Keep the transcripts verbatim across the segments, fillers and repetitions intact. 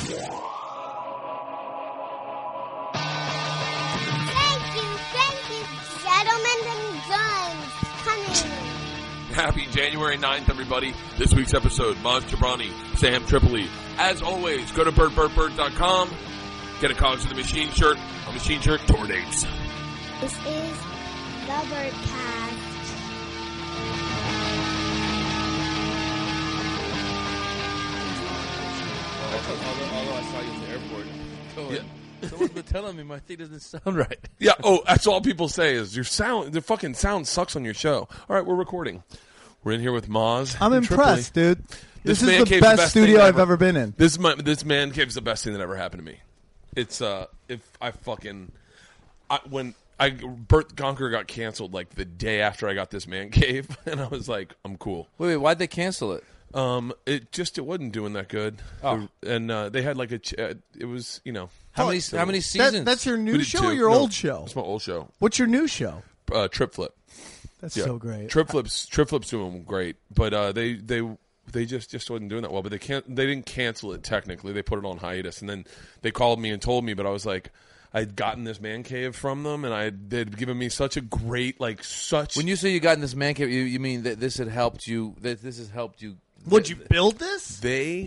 Happy January ninth, everybody. This week's episode, Maz Jobrani, Sam Tripoli. As always, go to bird bird bird dot com. Get a College of the Machine shirt. A Machine shirt, tour dates. This is the Birdcast. Although, although I saw you in the airport. Going, Yeah. Someone's been telling me my thing doesn't sound right. Yeah, oh, that's all people say is your sound, the fucking sound sucks on your show. All right, we're recording. We're in here with Maz. I'm impressed, Tripoli. dude. This This, man is the cave's best, the best studio thing I've ever. ever been in. This my, this man cave is the best thing that ever happened to me. It's uh, if I fucking I, when I Bert Conqueror got canceled like the day after I got this man cave, and I was like, I'm cool. Wait, wait, why'd they cancel it? Um, it just it wasn't doing that good. Oh. and uh, they had like a ch- uh, it was you know How many? How many seasons? That, that's your we new did show two. or your No, old show? It's my old show. What's your new show? Uh, Trip Flip. That's Yeah. so great. Trip Flip's Trip Flip's doing great, but uh, they they they just just wasn't doing that well. But they can't they didn't cancel it technically. They put it on hiatus, and then they called me and told me. But I was like, I'd gotten this man cave from them, and I they'd given me such a great like such. When you say you got in this man cave, you, you mean that this had helped you? That this has helped you? Would you build this? they,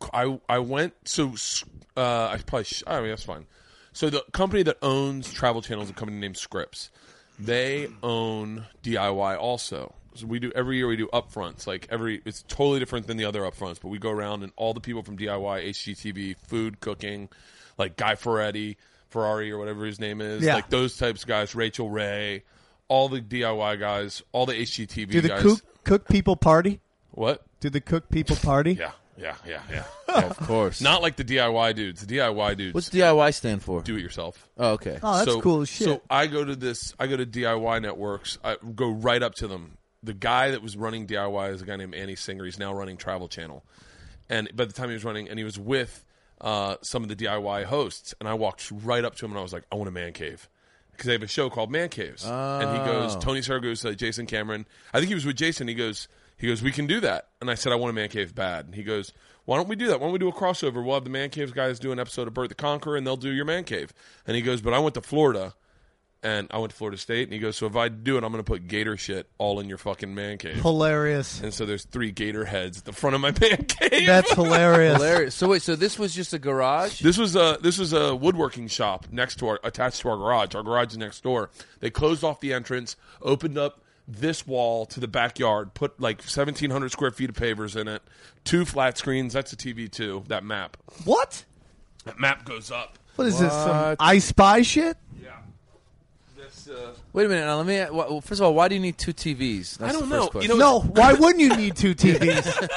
I I went so uh, I probably sh- I mean that's fine. So the company that owns Travel Channel is a company named Scripps. They own D I Y also. So we do every year we do upfronts. Like every it's totally different than the other upfronts, but we go around and all the people from D I Y, H G T V, food, cooking, like Guy Ferretti, Ferrari or whatever his name is, Yeah. like those types of guys, Rachel Ray, all the D I Y guys, all the H G T V Do the guys. cook, cook people party? What? Do the cook people party? Yeah, yeah, yeah, yeah. Of course. Not like the D I Y dudes. The D I Y dudes What's D I Y stand for? do it yourself. Oh, okay. Oh, that's so, cool as shit. So I go to this. I go to D I Y networks. I go right up to them. The guy that was running D I Y is a guy named Andy Singer. He's now running Travel Channel. And by the time he was running, and he was with uh, some of the D I Y hosts, and I walked right up to him and I was like, I want a man cave. Because they have a show called Man Caves. And he goes, Oh. Tony Saragusa, Jason Cameron. I think he was with Jason. He goes, he goes, we can do that. And I said, I want a man cave bad. And he goes, why don't we do that? Why don't we do a crossover? We'll have the Man Caves guys do an episode of Bert the Conqueror, and they'll do your man cave. And he goes, but I went to Florida, and I went to Florida State. And he goes, so if I do it, I'm going to put gator shit all in your fucking man cave. Hilarious. And so there's three gator heads at the front of my man cave. That's hilarious. Hilarious. So wait, so this was just a garage? This was a this was a woodworking shop next to our attached to our garage. Our garage is next door. They closed off the entrance, opened up this wall to the backyard, put like seventeen hundred square feet of pavers in it, two flat screens. That's a T V too. That map. What? That map goes up. What is this? Some What? I Spy shit? Yeah. This. Uh, Wait a minute. Now let me. Well, first of all, why do you need two T Vs? That's I don't the first know. question. You know- No, why wouldn't you need two T Vs?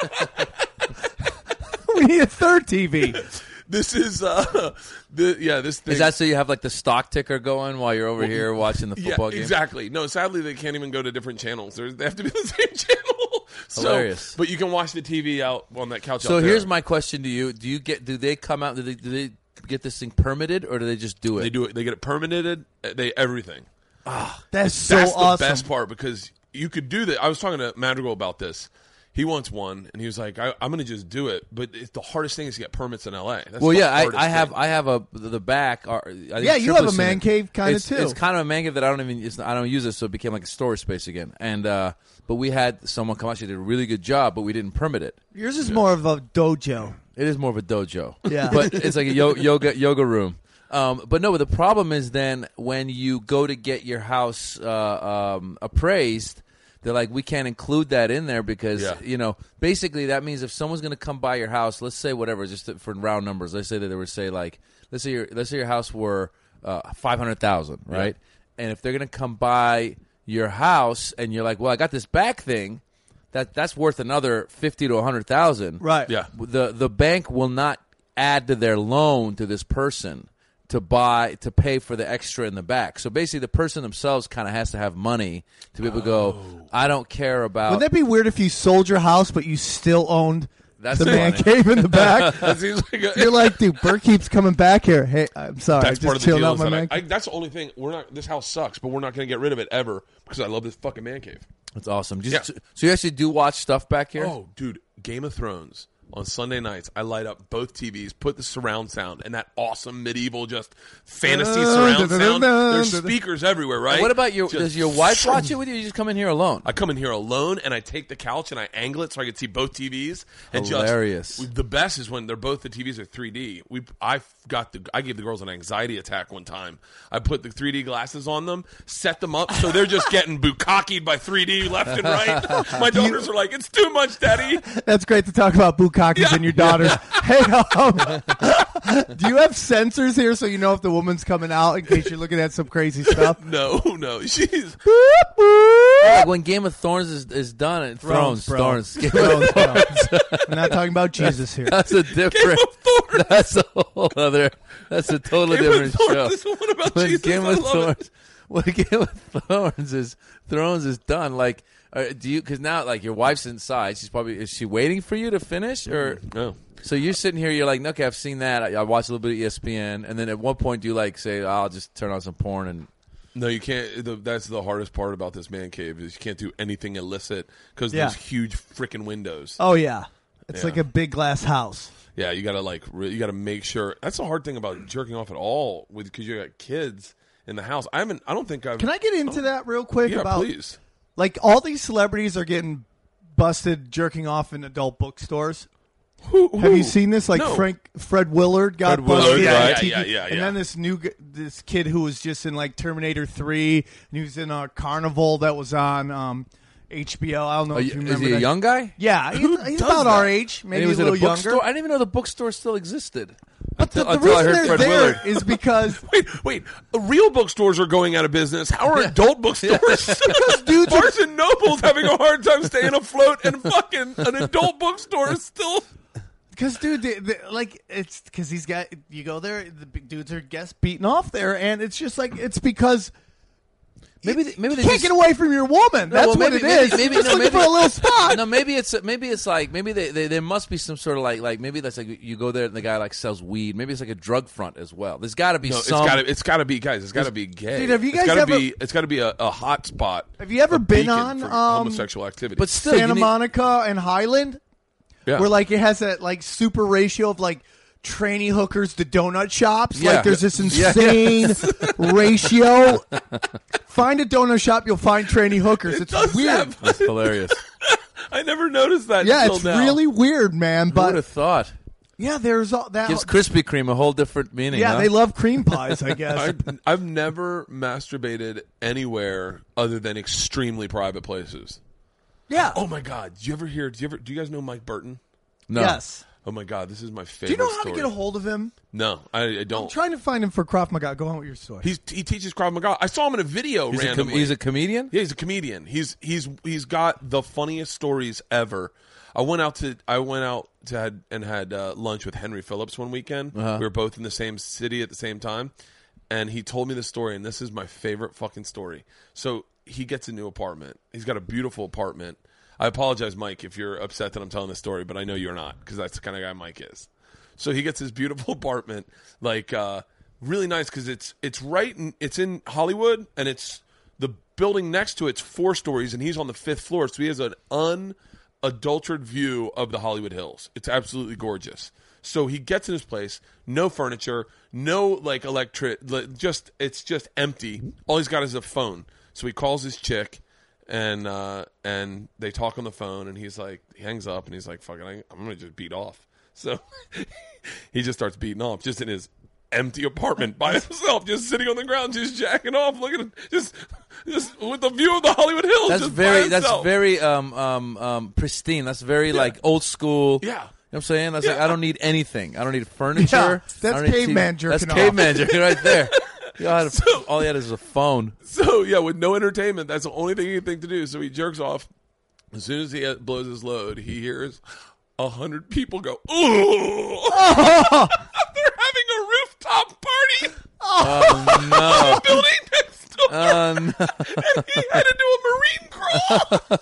We need a third T V. this is. Uh, the, yeah. This thing. Is that so you have like the stock ticker going while you're over here watching the Yeah, football game? exactly. No, sadly they can't even go to different channels. There's, they have to be the same channel. So, Hilarious. But you can watch the T V out on that couch. So out here's there. my question to you: Do you get? Do they come out? Do they? Do they get this thing permitted, or do they just do it? They do it. They get it permitted. They everything. That's so That's the awesome. best part because you could do that. I was talking to Madrigal about this. He wants one, and he was like, I, "I'm going to just do it." But it's, the hardest thing is to get permits in L A. That's Well, the yeah, I, hardest I have thing. I have a the back. Are, I think Yeah, you Triple have a has seen man it. cave kinda It's- too. It's kind of a man cave that I don't even it's, I don't use it, so it became like a storage space again. And uh, but we had someone come out. She did a really good job, but we didn't permit it. Yours is more of a dojo. It is more of a dojo. Yeah. But it's like a yo- yoga yoga room. Um, but no, but the problem is then when you go to get your house uh, um, appraised, they're like, we can't include that in there because, Yeah. you know, basically that means if someone's going to come by your house, let's say whatever, just to- for round numbers, let's say that they were say like, let's say your let's say your house were uh, five hundred thousand, right? And if they're going to come by your house and you're like, well, I got this back thing. That that's worth another fifty to a hundred thousand. Right. Yeah. The the bank will not add to their loan to this person to buy to pay for the extra in the back. So basically, the person themselves kind of has to have money to be able to go. I don't care about. Wouldn't that be weird if you sold your house but you still owned That's the man funny. cave in the back? That seems like a, You're like, dude, Bert keeps coming back here. Hey, I'm sorry, that's I part just of the chilled deal. out Is my that man I, I, cave. that's the only thing. We're not. This house sucks, but we're not going to get rid of it ever because I love this fucking man cave. That's awesome. Just, Yeah. So you actually do watch stuff back here? Oh, dude, Game of Thrones on Sunday nights, I light up both T Vs, put the surround sound, and that awesome medieval just fantasy surround sound. There's speakers everywhere, right? What about your? Just, does your wife watch it with you? Or you just come in here alone? I come in here alone, and I take the couch and I angle it so I can see both T Vs. And Hilarious. Just, the best is when they're both the T Vs are three D. We I got the I gave the girls an anxiety attack one time. I put the three D glasses on them, set them up so they're just getting bukkakied by three D left and right. My daughters are like, "It's too much, Daddy." That's great to talk about bukkakis Yeah. and your daughters. Hey, um, do you have sensors here so you know if the woman's coming out in case you're looking at some crazy stuff? No, no, she's Like when Game of Thrones is, is done, it Thrones, Thrones, Thrones. bro. Game of Thrones, Thrones. We're not talking about Jesus here. That's a different. Game of Thrones. That's a whole other. That's a totally Game different of Thrones show. is one about When Jesus. Game I of love Thrones, it. when Game of Thrones is Thrones is done, like, uh, do you? Because now, like, your wife's inside. She's probably is she waiting for you to finish, or No. so you're sitting here? You're like, okay, I've seen that. I, I watched a little bit of E S P N, and then at one point, do you like say, oh, I'll just turn on some porn and. No, you can't. The, that's the hardest part about this man cave is you can't do anything illicit because Yeah. there's huge freaking windows. Oh, yeah. It's Yeah. like a big glass house. Yeah, you gotta like re- you gotta make sure. That's the hard thing about jerking off at all with because you got kids in the house. I haven't. I don't think I've. Can I get into that real quick? Yeah, about please. Like, all these celebrities are getting busted jerking off in adult bookstores. Who, who? Have you seen this? Like No. Frank Fred Willard got Fred Willard, busted. yeah, on yeah, T V. yeah, yeah, And yeah. then this new g- this kid who was just in like Terminator three, and he was in a Carnival that was on um, H B O. I don't know Are if you, you is remember he a that. young guy? Yeah, Who he's, he's does about that? our age, And maybe he was a at a little bookstore. younger. I didn't even know the bookstore still existed. But the, Until- the until I reason heard they're Fred there Willard. is because Wait, wait. Real bookstores are going out of business. How are adult bookstores? dudes are- Barnes and Noble's having a hard time staying afloat, and fucking an adult bookstore is still. Because, dude, they, they, like, it's because he's got, you go there, the big dudes are guests beating off there, and it's just like, it's because Maybe they, maybe they you can't just, get away from your woman. That's well, what maybe- it maybe- is. maybe- You're just no, looking maybe- for a little spot. No, maybe it's maybe it's like maybe they, they there must be some sort of like like maybe that's like you go there and the guy like sells weed. Maybe it's like a drug front as well. There's got to be No, it's some. gotta. It's gotta be, guys. It's gotta be gay. Dude, have you It's guys gotta ever- be. It's gotta be a, a hot spot. Have you ever a been beacon on, for um, homosexual activity? but still, Santa you need- Monica and Highland, yeah. where like it has that like super ratio of like tranny hookers to donut shops. Yeah. Like there's this Yeah. insane ratio. Find a donut shop, you'll find tranny hookers. It It's does weird. have- That's hilarious. I never noticed that. Yeah, until it's now. really weird, man. Who would But have thought? yeah, there's all that. Gives Krispy Kreme a whole different meaning. yeah, huh? they love cream pies, I guess. I, I've never masturbated anywhere other than extremely private places. yeah. Oh my god! Did you ever hear? Do you ever? Do you guys know Mike Burton? no. Yes. Oh my god! This is my favorite. Do you know how story. to get a hold of him? No, I, I I'm don't. trying to find him for Krav Maga. Go on with your story. He's he teaches Krav Maga. I saw him in a video He's a, com- randomly. he's a comedian. Yeah, he's a comedian. He's he's he's got the funniest stories ever. I went out to I went out to had and had uh, lunch with Henry Phillips one weekend. Uh-huh. We were both in the same city at the same time, and he told me the story. And this is my favorite fucking story. So he gets a new apartment. He's got a beautiful apartment. I apologize, Mike, if you're upset that I'm telling this story, but I know you're not because that's the kind of guy Mike is. So he gets his beautiful apartment, like uh, really nice because it's it's right in, it's in Hollywood, and it's the building next to it's four stories, and he's on the fifth floor, so he has an unadulterated view of the Hollywood Hills. It's absolutely gorgeous. So he gets in his place, no furniture, no like electric, like, just it's just empty. All he's got is a phone. So he calls his chick. And uh, and they talk on the phone, and he's like, he hangs up, and he's like, "Fucking, I, I'm gonna just beat off." So he just starts beating off, just in his empty apartment by himself, just sitting on the ground, just jacking off, looking, at, just just with the view of the Hollywood Hills. That's just by very that's himself. very um um um pristine. That's very like old school. Yeah. You know what I'm saying? That's like Yeah. I don't need anything. I don't need furniture. Yeah, I that's don't need caveman T V. That's jerking off. caveman jerking right there. You all, had a, So- all he had is a phone. So yeah, with no entertainment, that's the only thing he can think to do. So he jerks off. As soon as he uh, blows his load, he hears a hundred people go, "Ooh!" They're having a rooftop party. Oh no! Building next door. Uh, no. And he had to do a marine crawl.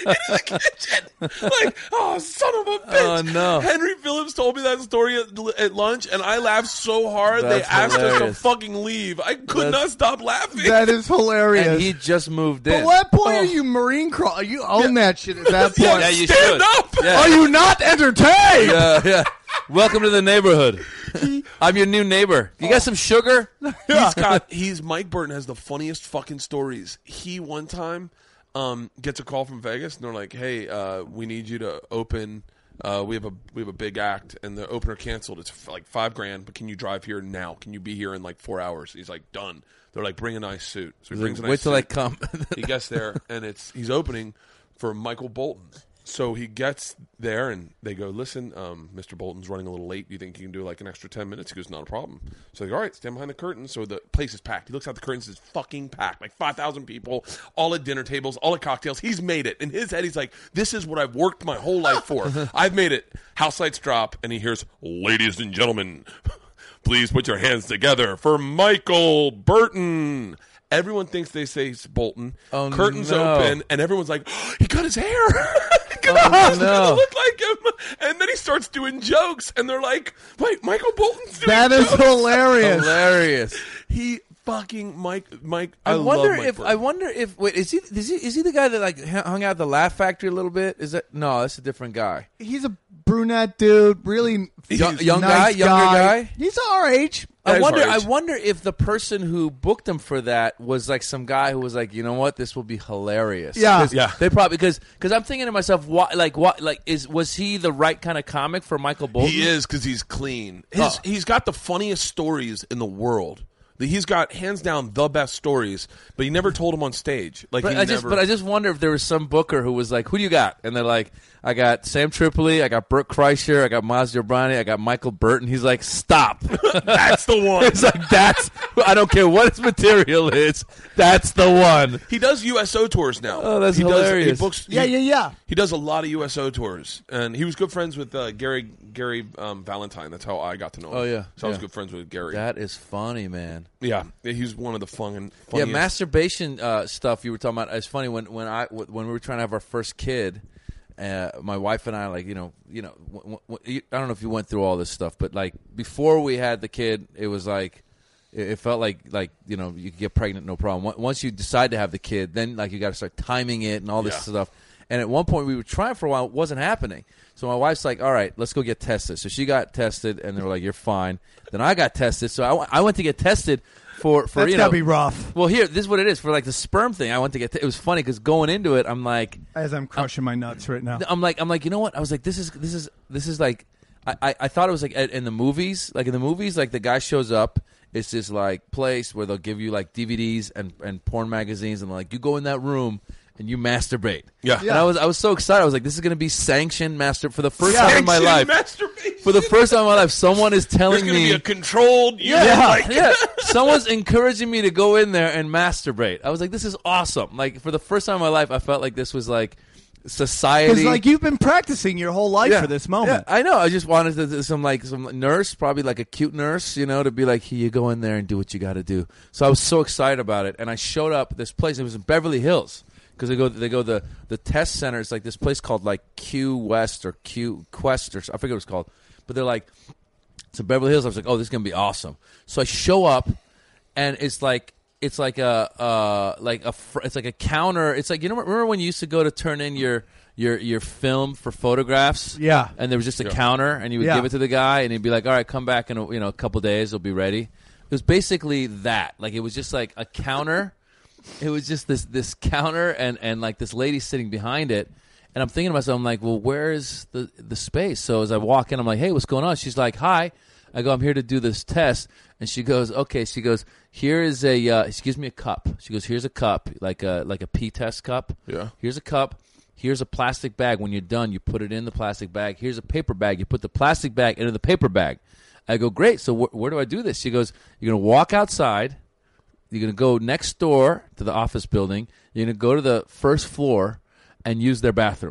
the kitchen. Like, oh, son of a bitch. Oh, no. Henry Phillips told me that story at, at lunch, and I laughed so hard That's they asked us hilarious. to fucking leave. I could That's- not stop laughing. That is hilarious. And he just moved in. But what point are you marine crawl? You own that shit at that point. Yeah, Yeah, you stand should. up. Yeah. Are you not entertained? Yeah, yeah. Welcome to the neighborhood. I'm your new neighbor. You got some sugar? He's got. He's Mike Burton has the funniest fucking stories. He one time um, gets a call from Vegas, and they're like, "Hey, uh, we need you to open. Uh, we have a we have a big act, and the opener canceled. It's f- like five grand, but can you drive here now? Can you be here in like four hours?" He's like, "Done." They're like, "Bring a nice suit." So he brings a nice Wait till suit. I come. He gets there, and it's he's opening for Michael Bolton. So he gets there, and they go, "Listen, um, Mister Bolton's running a little late. Do you think you can do like an extra ten minutes?" He goes, "Not a problem." So they go, "All right, stand behind the curtain." So the place is packed. He looks out the curtains, it's fucking packed, like five thousand people, all at dinner tables, all at cocktails. He's made it. In his head, he's like, "This is what I've worked my whole life for. I've made it." House lights drop, and he hears, "Ladies and gentlemen, please put your hands together for Michael Burton." Everyone thinks they say it's Bolton. Oh, Curtains no. open, and everyone's like, oh, "He cut his hair." Come Oh, on, it's no. gonna look like him. And then he starts doing jokes, and they're like, "Wait, Michael Bolton's doing That is jokes." hilarious. Hilarious. He fucking Mike Mike. I, I, wonder love Mike if Burton. I wonder if wait is he is he is he the guy that like hung out at the Laugh Factory a little bit? Is that no? That's a different guy. He's a brunette dude, really Young, nice young guy, younger guy. He's our age. I he's wonder. our I age. wonder if the person who booked him for that was like some guy who was like, you know what, this will be hilarious. Yeah. 'Cause Yeah. They probably because because I'm thinking to myself, what like what like is was he the right kind of comic for Michael Bolton? He is because he's clean. His, Oh. He's got the funniest stories in the world. He's got hands down the best stories, but he never told them on stage. Like But he I just, never, but I just wonder if there was some booker who was like, "Who do you got?" And they're like, "I got Sam Tripoli, I got Burt Kreischer, I got Maz Jobrani, I got Michael Burton." He's like, "Stop!" that's the one. It's like that's. I don't care what his material is. That's the one. He does U S O tours now. Oh, that's he hilarious. Does, he books. Yeah, he, yeah, yeah. He does a lot of U S O tours, and he was good friends with uh, Gary Gary um, Valentine. That's how I got to know him. Oh, yeah, so I was yeah. good friends with Gary. That is funny, man. Yeah, he's one of the fun and Yeah, funniest. masturbation uh, stuff you were talking about. It's funny when when I when we were trying to have our first kid. Uh, my wife and I, like you know, you know, w- w- I don't know if you went through all this stuff, but like before we had the kid, it was like it, it felt like like you know you could get pregnant no problem. Once- Once you decide to have the kid, then like you got to start timing it and all this Yeah. stuff. And at one point we were trying for a while, it wasn't happening. So my wife's like, "All right, let's go get tested." So she got tested, and they were like, "You're fine." Then I got tested, so I, w- I went to get tested for for That's you know. gotta be rough. Well, here, this is what it is for like the sperm thing. I went to get. It was funny because going into it, I'm like, As I'm crushing my nuts right now. I'm like, I'm like, you know what? I was like, this is this is this is like, I I, I thought it was like at- in the movies, like in the movies, like the guy shows up. It's this like place where they'll give you like D V Ds and and porn magazines, and like you go in that room and you masturbate. Yeah. And I was I was so excited. I was like, this is gonna be sanctioned master for the first time in my Sanctioned life. masturbation. For the first time in my life, someone is There's telling going to me be a controlled unit. yeah, like- yeah. Someone's encouraging me to go in there and masturbate. I was like, this is awesome. Like for the first time in my life, I felt like this was like society. Because like you've been practicing your whole life for this moment. Yeah, I know. I just wanted to, some like some nurse, probably like a cute nurse, you know, to be like, here, you go in there and do what you got to do. So I was so excited about it, and I showed up at this place. It was in Beverly Hills because they go they go the the test center. It's like this place called like Q West or Q Quest or I forget what it's called, but they're like it's in Beverly Hills. I was like, oh, this is gonna be awesome. So I show up, and it's like. It's like a uh, like a fr- it's like a counter. It's like you know remember when you used to go to turn in your your your film for photographs? Yeah. And there was just a Yeah. counter, and you would Yeah. give it to the guy, and he'd be like, "All right, come back in a, you know a couple days. It'll be ready." It was basically that. Like it was just like a counter. It was just this this counter, and and like this lady sitting behind it. And I'm thinking to myself, I'm like, well, where is the the space? So as I walk in, I'm like, hey, what's going on? She's like, hi. I go, I'm here to do this test. And she goes, okay. She goes, here is a, uh, she gives me a cup. She goes, here's a cup, like a like a pee test cup. Yeah. Here's a cup. Here's a plastic bag. When you're done, you put it in the plastic bag. Here's a paper bag. You put the plastic bag into the paper bag. I go, great. So wh- where do I do this? She goes, you're going to walk outside. You're going to go next door to the office building. You're going to go to the first floor and use their bathroom.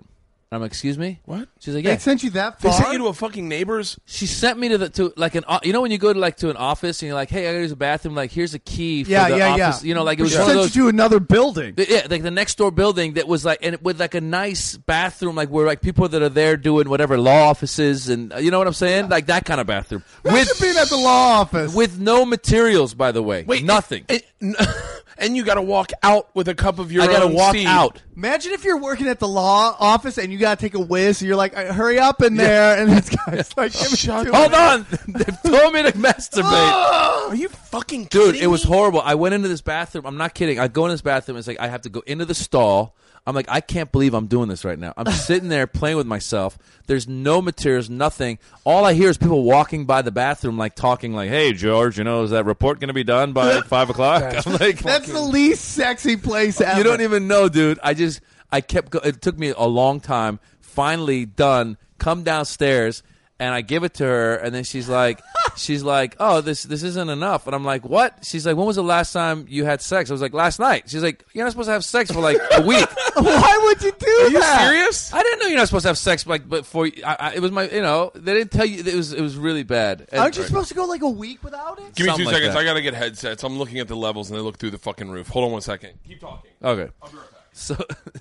I'm like, excuse me? What? She's like, They yeah. sent you that They far? sent you to a fucking neighbor's. She sent me to the to like an you know when you go to like to an office and you're like, hey, I gotta use a bathroom. Like, here's a key for yeah, the yeah, office. yeah. You know, like it was She one of sent those. you to another building. Yeah, like the next door building that was like, and with like a nice bathroom, like where like people that are there doing whatever law offices and uh, you know what I'm saying, like that kind of bathroom Imagine with being at the law office. with no materials, by the way, Wait, nothing. And, and you got to walk out with a cup of your I own gotta walk seed. out. Imagine if you're working at the law office and you got to take a whiz and you're like, hurry up in there. And this guy's like, give me Shut two Hold minutes. on, they've told me to masturbate. Are you fucking Dude, kidding it was me? horrible. I went into this bathroom. I'm not kidding. I go in this bathroom. It's like I have to go into the stall. I'm like, I can't believe I'm doing this right now. I'm sitting there playing with myself. There's no materials, nothing. All I hear is people walking by the bathroom, like talking, like, "Hey, George, you know, is that report going to be done by five o'clock?" I'm like, That's the least sexy place ever. you don't even know, dude. I just, I kept. Go- it took me a long time. Finally done. Come downstairs. And I give it to her, and then she's like, she's like, oh, this this isn't enough. And I'm like, what? She's like, when was the last time you had sex? I was like, last night. She's like, you're not supposed to have sex for like a week. Why would you do Are you that? serious? I didn't know you're not supposed to have sex like before. I, I, it was my, you know, they didn't tell you. It was it was really bad. And- Aren't you supposed to go like a week without it? Give me Something two like seconds. that. I got to get headsets. I'm looking at the levels, and they look through the fucking roof. Hold on one second. Keep talking. Okay. I'll be right back. So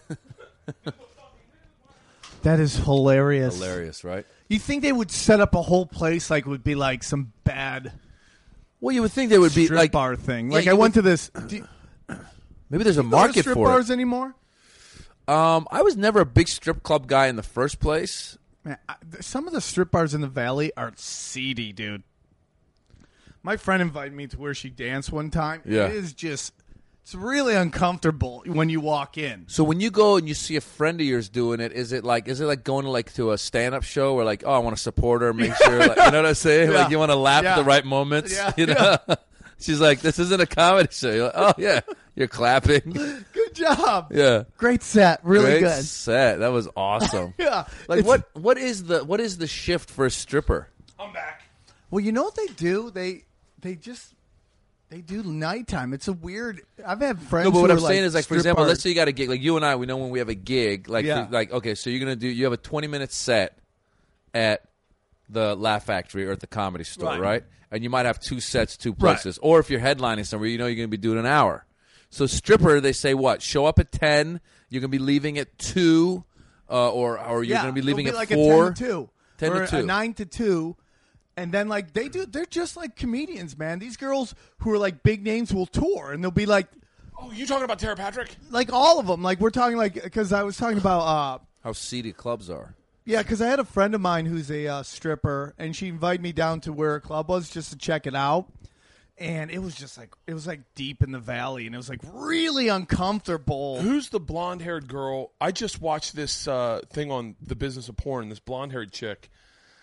That is hilarious. hilarious, right? You think they would set up a whole place like it would be like some bad Well, you would think there would be strip like bar thing? Yeah, Like you I went would- to this. Do you maybe there's a go to market strip for bars it. anymore? Um, I was never a big strip club guy in the first place. Man, I, th- some of the strip bars in the valley are seedy, dude. My friend invited me to where she danced one time. Yeah. It is just, it's really uncomfortable when you walk in. So when you go and you see a friend of yours doing it, is it like is it like going to like to a stand up show where like, oh, I want to support her, make sure, like, you know what I'm saying? Yeah. Like you want to laugh Yeah. at the right moments. Yeah. You know? She's like, this isn't a comedy show. You're like, oh yeah, you're clapping. Good job. Yeah, Great set. Really great good. set. That was awesome. Yeah. Like It's- what what is the what is the shift for a stripper? I'm back. Well, you know what they do? They they just they do nighttime. It's a weird. I've had friends. No, but who what are I'm saying is, like, for strip example, bar- let's say you got a gig. Like, you and I, we know when we have a gig. Like, Yeah. for- like okay, so you're going to do, you have a twenty-minute set at the Laugh Factory or at the Comedy Store, right? Right. And you might have two sets, two Right. places. Or if you're headlining somewhere, you know you're going to be doing an hour. So stripper, they say what? Show up at ten, you're going to be leaving at two, uh, or, or you're yeah, going to be leaving it'll at like four. a ten to two, ten to or two. a nine to two, and then like they do. They're just like comedians, man. These girls who are like big names will tour, and they'll be like, Oh, you talking about Tara Patrick? like all of them. Like we're talking like because I was talking about. uh How seedy clubs are. Yeah, because I had a friend of mine who's a uh, stripper, and she invited me down to where a club was just to check it out. And it was just like it was like deep in the valley, and it was like really uncomfortable. Who's the blonde-haired girl? I just watched this uh, thing on The Business of Porn. This blonde-haired chick,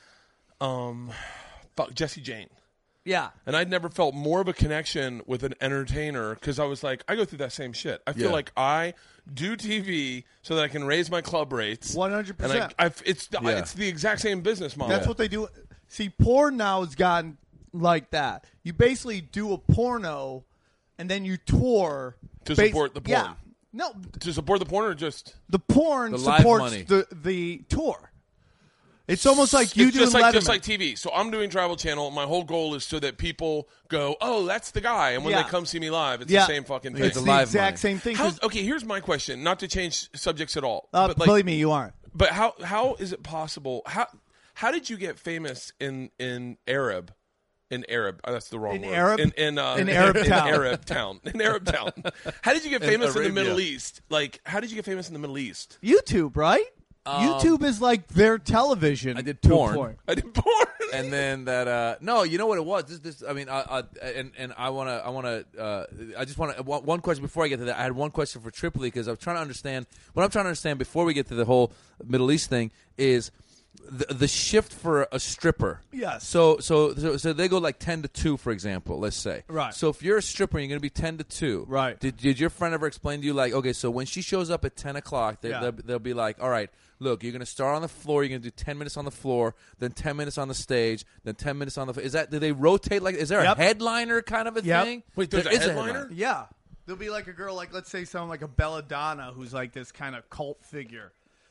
um, fuck, Jessie Jane. Yeah, And I'd never felt more of a connection with an entertainer because I was like, I go through that same shit. I feel Yeah. like I do T V so that I can raise my club rates. one hundred And I, percent. I, it's the, Yeah. it's the exact same business model. That's what they do. See, porn now has gotten like that. You basically do a porno, and then you tour To bas- support the porn. Yeah, no, to support the porn or just the porn The live supports money. the the tour. It's almost like you it's do just like Letterman. just like T V. So I'm doing Travel Channel. My whole goal is so that people go, "Oh, that's the guy," and when Yeah. they come see me live, it's Yeah. the same fucking thing. It's the the live exact money. same thing. How, 'cause- okay, here's my question. Not to change subjects at all, uh, but like, believe me, you aren't. but how how is it possible? How how did you get famous in in Arab? In Arab, oh, that's the wrong In word. Arab? in in, uh, In Arab in town. Arab town, in Arab town. How did you get In famous in, the Arabia. Middle East? Like, how did you get famous in the Middle East? YouTube, right? YouTube is like their television. I did to a porn. point. I did porn. And then that uh no, you know what it was. This, this I mean, I, I, and and I want to, I want to, uh, I just want to one question before I get to that. I had one question for Tripoli because I was trying to understand what I'm trying to understand before we get to the whole Middle East thing is the the shift for a stripper. Yes. So so so, so they go like ten to two, for example. Let's say. Right. So if you're a stripper, you're going to be ten to two. Right. Did did your friend ever explain to you like, okay, so when she shows up at ten o'clock, they, Yeah. they'll, they'll be like, all right. Look, you're going to start on the floor. You're going to do ten minutes on the floor, then ten minutes on the stage, then ten minutes on the. Is that? Do they rotate like? Is there Yep. a headliner kind of a Yep. thing? Wait, there's There a is headliner? Yeah. There'll be like a girl, like let's say someone like a Belladonna, who's like this kind of cult figure.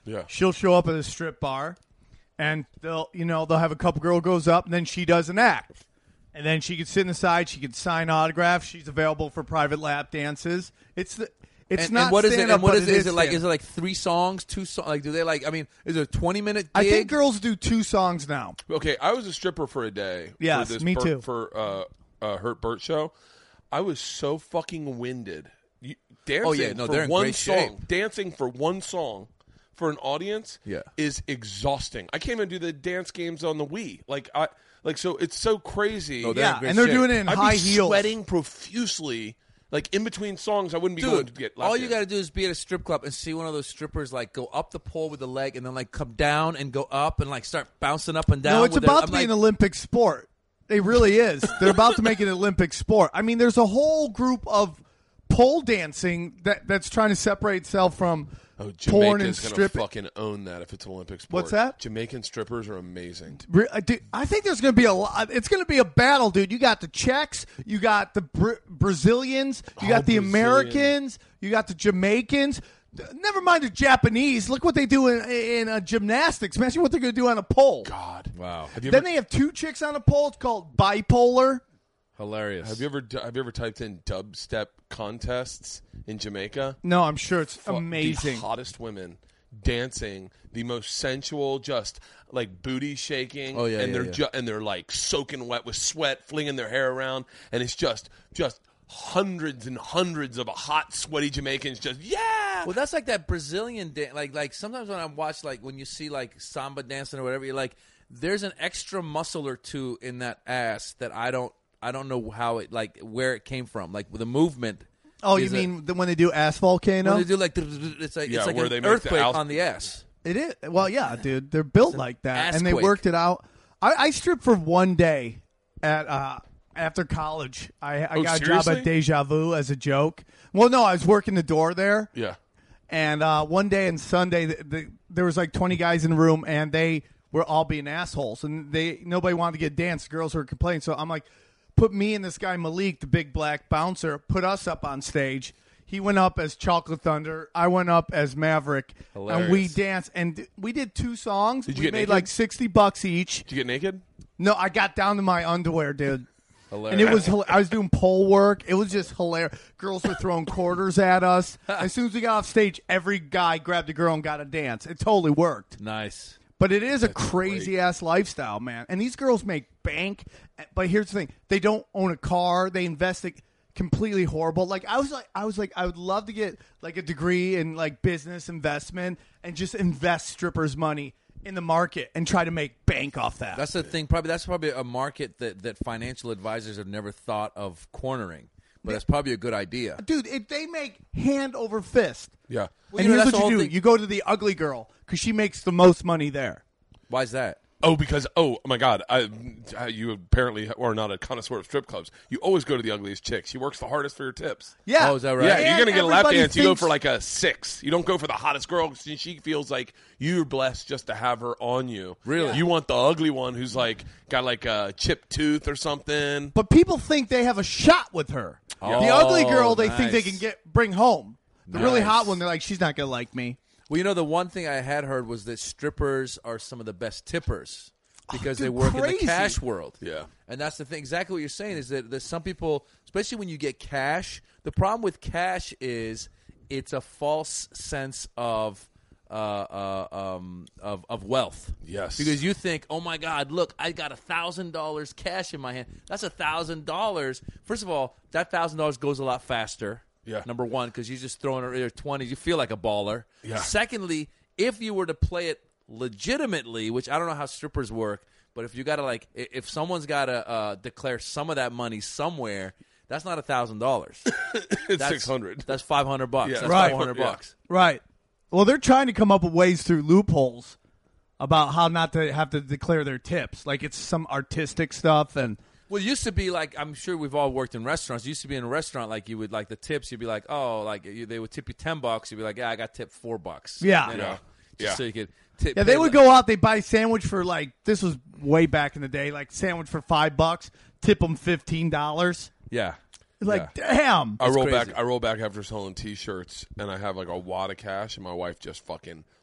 Yeah. She'll show up at a strip bar, and they'll, you know, they'll have a couple girl goes up, and then she does an act. And then she could sit in the side. She could sign autographs. She's available for private lap dances. It's the, it's and, not and what is it? stand-up, And what but is it it? Is it like? stand-up. Is it like three songs, two songs? Like, do they like? I mean, is it a twenty minute gig? I think girls do two songs now. Okay, I was a stripper for a day. Yes, for this me Burt, too. For uh, uh, Hurt Burt show, I was so fucking winded. You, dancing Oh, yeah, no, for they're in one great song, shape. dancing for one song for an audience, Yeah. is exhausting. I can't even do the dance games on the Wii. Like I, like so, it's so crazy. Oh, they're in Yeah, great and they're shape. doing it in I'd high be heels. sweating profusely. Like in between songs, I wouldn't be going to Dude, get. lap all you dance. got to do is be at a strip club and see one of those strippers like go up the pole with the leg and then like come down and go up and like start bouncing up and down. No, it's with about their, to be I'm an like, Olympic sport. It really is. They're about to make it an Olympic sport. I mean, there's a whole group of pole dancing that that's trying to separate itself from Oh, porn and Jamaica's gonna stripping. fucking own that if it's an Olympic sport. What's that? Jamaican strippers are amazing. Re- uh, dude, I think there's going to be a lot. It's going to be a battle, dude. You got the Czechs, you got the Bra- Brazilians, you Oh, got the Brazilian. Americans, you got the Jamaicans. Never mind the Japanese. Look what they do in, in uh, gymnastics. Imagine what they're going to do on a pole. God, wow, Have you Then ever, they have two chicks on a pole. It's called bipolar. hilarious. have you ever have you ever typed in dubstep contests in Jamaica? No, I'm sure it's Fu- amazing. The hottest women dancing, the most sensual, just like booty shaking. Oh, yeah, and yeah, they're yeah. ju- and they're like soaking wet with sweat, flinging their hair around, and it's just just hundreds and hundreds of hot, sweaty Jamaicans. Just yeah. Well, that's like that Brazilian dance. Like, like sometimes when I watch, like when you see like samba dancing or whatever, you're like, there's an extra muscle or two in that ass that I don't, I don't know how it, like where it came from. Like with the movement. Oh, you is a- mean the, when they do ass volcano? when they do like, it's like Yeah, it's like where an they make the earthquake al- on the ass. It is. Well, yeah, dude. They're built like that, and they assquake. worked it out. I, I stripped for one day at uh, after college. I, I Oh, got a job seriously? at Deja Vu as a joke. Well, no, I was working the door there, Yeah. and uh, one day and Sunday, the, the, there was like twenty guys in the room, and they were all being assholes, and they nobody wanted to get danced. Girls were complaining, so I'm like, put me and this guy Malik, the big black bouncer, put us up on stage. He went up as Chocolate Thunder. I went up as Maverick, and we Hilarious. danced. And we did two songs. Did you we get made naked? like sixty bucks each. Did you get naked? No, I got down to my underwear, dude. Hilarious. And it was hila- I was doing pole work. It was just hilarious. Girls were throwing quarters at us. As soon as we got off stage, every guy grabbed a girl and got a dance. It totally worked. nice. But it is a crazy ass lifestyle, man. And these girls make bank. But here's the thing: they don't own a car. They invest it completely horrible. Like I was like, I was like, I would love to get like a degree in like business investment and just invest strippers' money in the market and try to make bank off that. That's the thing. Probably that's probably a market that, that financial advisors have never thought of cornering. But that's probably a good idea. Dude, if they make hand over fist. Yeah. Well, And you know, here's that's the what whole you do: thing. you go to the ugly girl because she makes the most money there. Why is that? Oh, because oh my God, I, I- you apparently are not a connoisseur of strip clubs. You always go to the ugliest chick. She works the hardest for your tips. Yeah. Oh, is that right? Yeah, And you're gonna get a lap everybody dance. You go thinks- for like a six. You don't go for the hottest girl. She she feels like you're blessed just to have her on you. Really? You want the ugly one who's like got like a chipped tooth or something. But people think they have a shot with her. Oh, the ugly girl, they think they nice. can get bring home. The really Nice. hot one, they're like, she's not gonna like me. Well, you know, the one thing I had heard was that strippers are some of the best tippers because Oh, dude, they work in crazy. the cash world. Yeah. And that's the thing. Exactly what you're saying is that there's some people, especially when you get cash, the problem with cash is it's a false sense of uh, uh, um, of, of wealth. Yes. Because you think, oh, my God, look, I got one thousand dollars cash in my hand. That's one thousand dollars. First of all, that one thousand dollars goes a lot faster. Yeah. Number one, because you're just throwing your twenties. You feel like a baller. Yeah. Secondly, if you were to play it legitimately, which I don't know how strippers work, but if you got to like, i- if someone's got to uh, declare some of that money somewhere, that's not a thousand dollars. It's six hundred. That's five hundred bucks. Yeah. That's Right. five hundred Yeah. bucks. Right. Well, they're trying to come up with ways through loopholes about how not to have to declare their tips. Like it's some artistic stuff and Well, it used to be like, I'm sure we've all worked in restaurants. It used to be in a restaurant, like you would like the tips. You'd be like, oh, like you, they would tip you ten bucks. You'd be like, yeah, I got tipped four bucks. Yeah. You know, Yeah. just Yeah. so you could. Tip, yeah, they pay would the- go out. They buy a sandwich for like this was way back in the day. Like sandwich for five bucks, tip them fifteen dollars. Yeah. Like Yeah. damn. I roll crazy. back. I roll back after selling T-shirts, and I have like a wad of cash, and my wife just fucking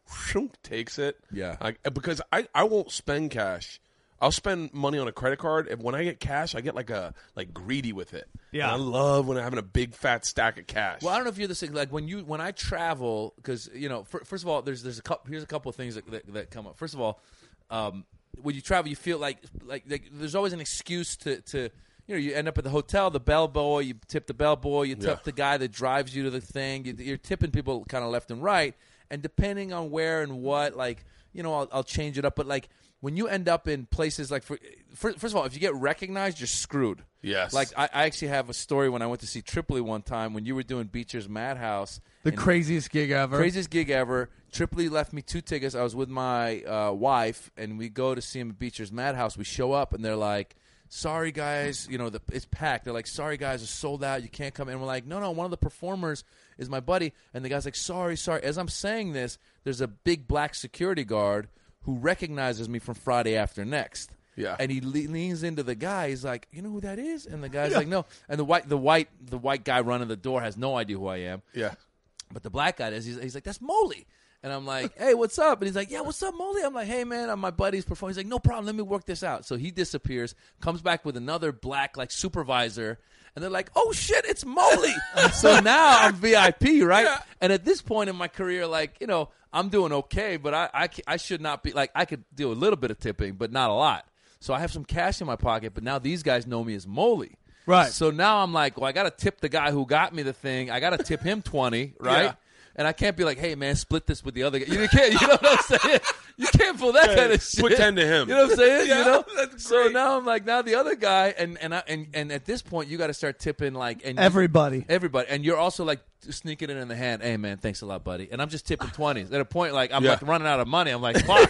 whoom, takes it. Yeah. I, because I, I won't spend cash. I'll spend money on a credit card, and when I get cash, I get like a like greedy with it. Yeah. And I love when I'm having a big fat stack of cash. Well, I don't know if you're the same. Like when you when I travel, because you know, for, first of all, there's there's a couple. Here's a couple of things that, that, that come up. First of all, um, when you travel, you feel like like, like there's always an excuse to, to you know you end up at the hotel, the bellboy, you tip the bellboy, you tip Yeah. the guy that drives you to the thing. You, you're tipping people kind of left and right, and depending on where and what, like you know, I'll, I'll change it up. But like when you end up in places like, for, for, first of all, if you get recognized, you're screwed. Yes. Like I, I actually have a story when I went to see Tripoli one time when you were doing Beecher's Madhouse. The and- craziest gig ever. Craziest gig ever. Tripoli left me two tickets. I was with my uh, wife, and we go to see him at Beecher's Madhouse. We show up, and they're like, sorry, guys. You know, the, it's packed. They're like, sorry, guys, it's sold out. You can't come in. And we're like, no, no, one of the performers is my buddy. And the guy's like, sorry, sorry. As I'm saying this, there's a big black security guard who recognizes me from Friday After Next. Yeah. And he le- leans into the guy. He's like, "You know who that is?" And the guy's like, "No." And the white, the white, the white guy running the door has no idea who I am. yeah. But the black guy does. He's, he's like, "That's Moley." And I'm like, "Hey, what's up?" And he's like, "Yeah, what's up, Moley?" I'm like, "Hey, man, I'm my buddy's performing." He's like, "No problem. Let me work this out." So he disappears, comes back with another black like supervisor, and they're like, "Oh shit, it's Moley!" So now I'm V I P, right? Yeah. And at this point in my career, like you know, I'm doing okay, but I, I, I should not be like I could do a little bit of tipping, but not a lot. So I have some cash in my pocket, but now these guys know me as Moley. Right. So now I'm like, well, I got to tip the guy who got me the thing. I got to tip him twenty, right? Yeah. And I can't be like, hey, man, split this with the other guy. You can't, you know what I'm saying? You can't pull that Yeah, kind of shit. put ten to him. You know what I'm saying? Yeah, you know? that's So great. now I'm like, now the other guy, and and I, and, and at this point, you got to start tipping like and Everybody. Everybody. And you're also like sneaking it in the hand. Hey, man, thanks a lot, buddy. And I'm just tipping twenties. At a point, like, I'm Yeah. like running out of money. I'm like, fuck.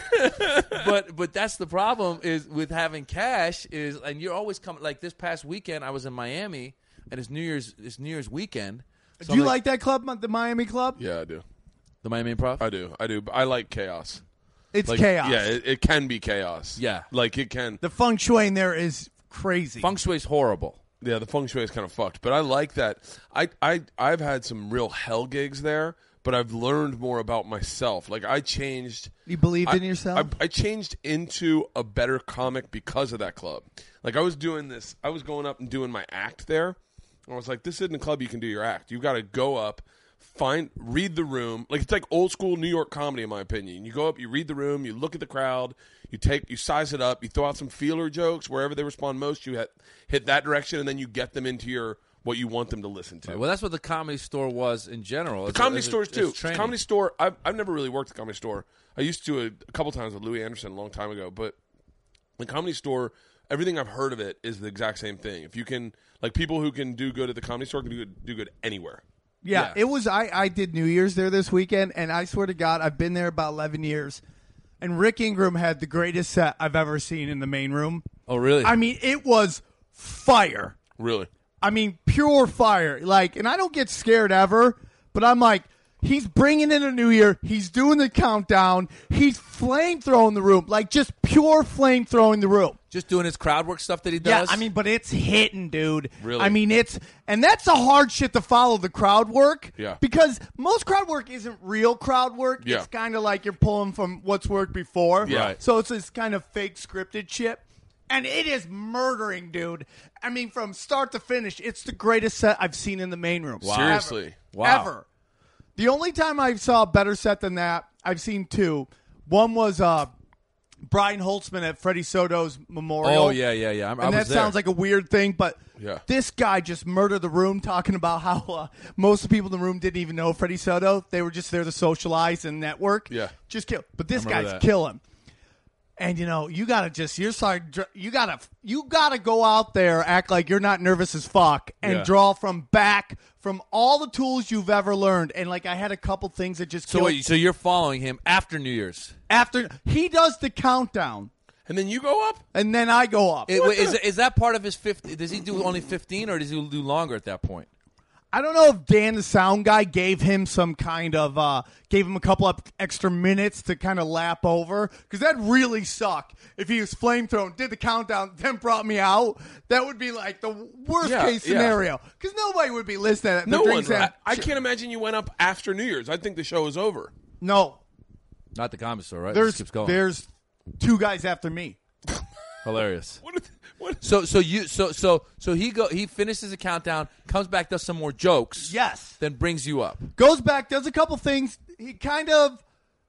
but but that's the problem is with having cash is, and you're always coming, like this past weekend, I was in Miami, and it's New Year's, it's New Year's weekend. So Do I'm you like that club, the Miami Club? Yeah, I do. the Miami Improv? I do. I do. But I like chaos. It's Like, chaos. Yeah, it, it can be chaos. Yeah. Like it can. The feng shui in there is crazy. Feng Shui's horrible. Yeah, the feng shui is kind of fucked, but I like that. I I I've had some real hell gigs there, but I've learned more about myself. Like I changed. You believed I, in yourself? I, I changed into a better comic because of that club. Like I was doing this. I was going up and doing my act there. I was like, this isn't a club you can do your act. You got to go up, find, read the room. Like it's like old school New York comedy, in my opinion. You go up, you read the room, you look at the crowd, you take, you size it up, you throw out some feeler jokes wherever they respond most. You hit, hit that direction, and then you get them into your what you want them to listen to. Well, that's what the Comedy Store was in general. The It's a- comedy it's a- stores it's too. The training. comedy store. I've I've never really worked at the comedy store. I used to a, a couple times with Louis Anderson a long time ago, but the comedy store. Everything I've heard of it is the exact same thing. If you can, like people who can do good at the comedy store can do good, do good anywhere. Yeah, Yeah. it was. I, I did New Year's there this weekend, and I swear to God, I've been there about eleven years. And Rick Ingram had the greatest set I've ever seen in the main room. Oh, really? I mean, it was fire. Really. I mean, pure fire. Like, and I don't get scared ever, but I'm like, he's bringing in a new year. He's doing the countdown. He's flame throwing the room, like just pure flame throwing the room. Just doing his crowd work stuff that he Yeah, does? I mean, but it's hitting, dude. Really? I mean, it's and that's a hard shit to follow the crowd work. Yeah. Because most crowd work isn't real crowd work. Yeah. It's kind of like you're pulling from what's worked before. Yeah. Right. So it's this kind of fake scripted shit. And it is murdering, dude. I mean, from start to finish, it's the greatest set I've seen in the main room. Wow. Ever. Seriously? Wow. Ever. The only time I saw a better set than that, I've seen two. One was uh, Brian Holtzman at Freddie Soto's memorial. Oh, yeah, yeah, yeah. I'm, I And was that there. sounds like a weird thing, but Yeah. this guy just murdered the room talking about how uh, most of the people in the room didn't even know Freddie Soto. They were just there to socialize and network. Yeah. Just kill. But this remember guy's that. killing. And you know, you gotta just you're sorry, you gotta you gotta go out there, act like you're not nervous as fuck, and Yeah. draw from back from all the tools you've ever learned. And like I had a couple things that just So killed. wait, so you're following him after New Year's? After he does the countdown, And then you go up? and then I go up. It- wait, is, is that part of his fifty? Does he do only fifteen, or does he do longer at that point? I don't know if Dan, the sound guy, gave him some kind of, uh, gave him a couple of extra minutes to kind of lap over. Because that really suck. If he was flamethrown, did the countdown, then brought me out, that would be like the worst Yeah, case yeah. scenario. Because nobody would be listening. No The one. drinks I, have- I can't imagine you went up after New Year's. I think the show is over. No. Not the Comedy Store, right? It There's just keeps going. there's two guys after me. Hilarious. What? Is, what? So so you so so so he go he finishes the countdown, comes back, does some more jokes. Yes. Then brings you up. Goes back, does a couple things. He kind of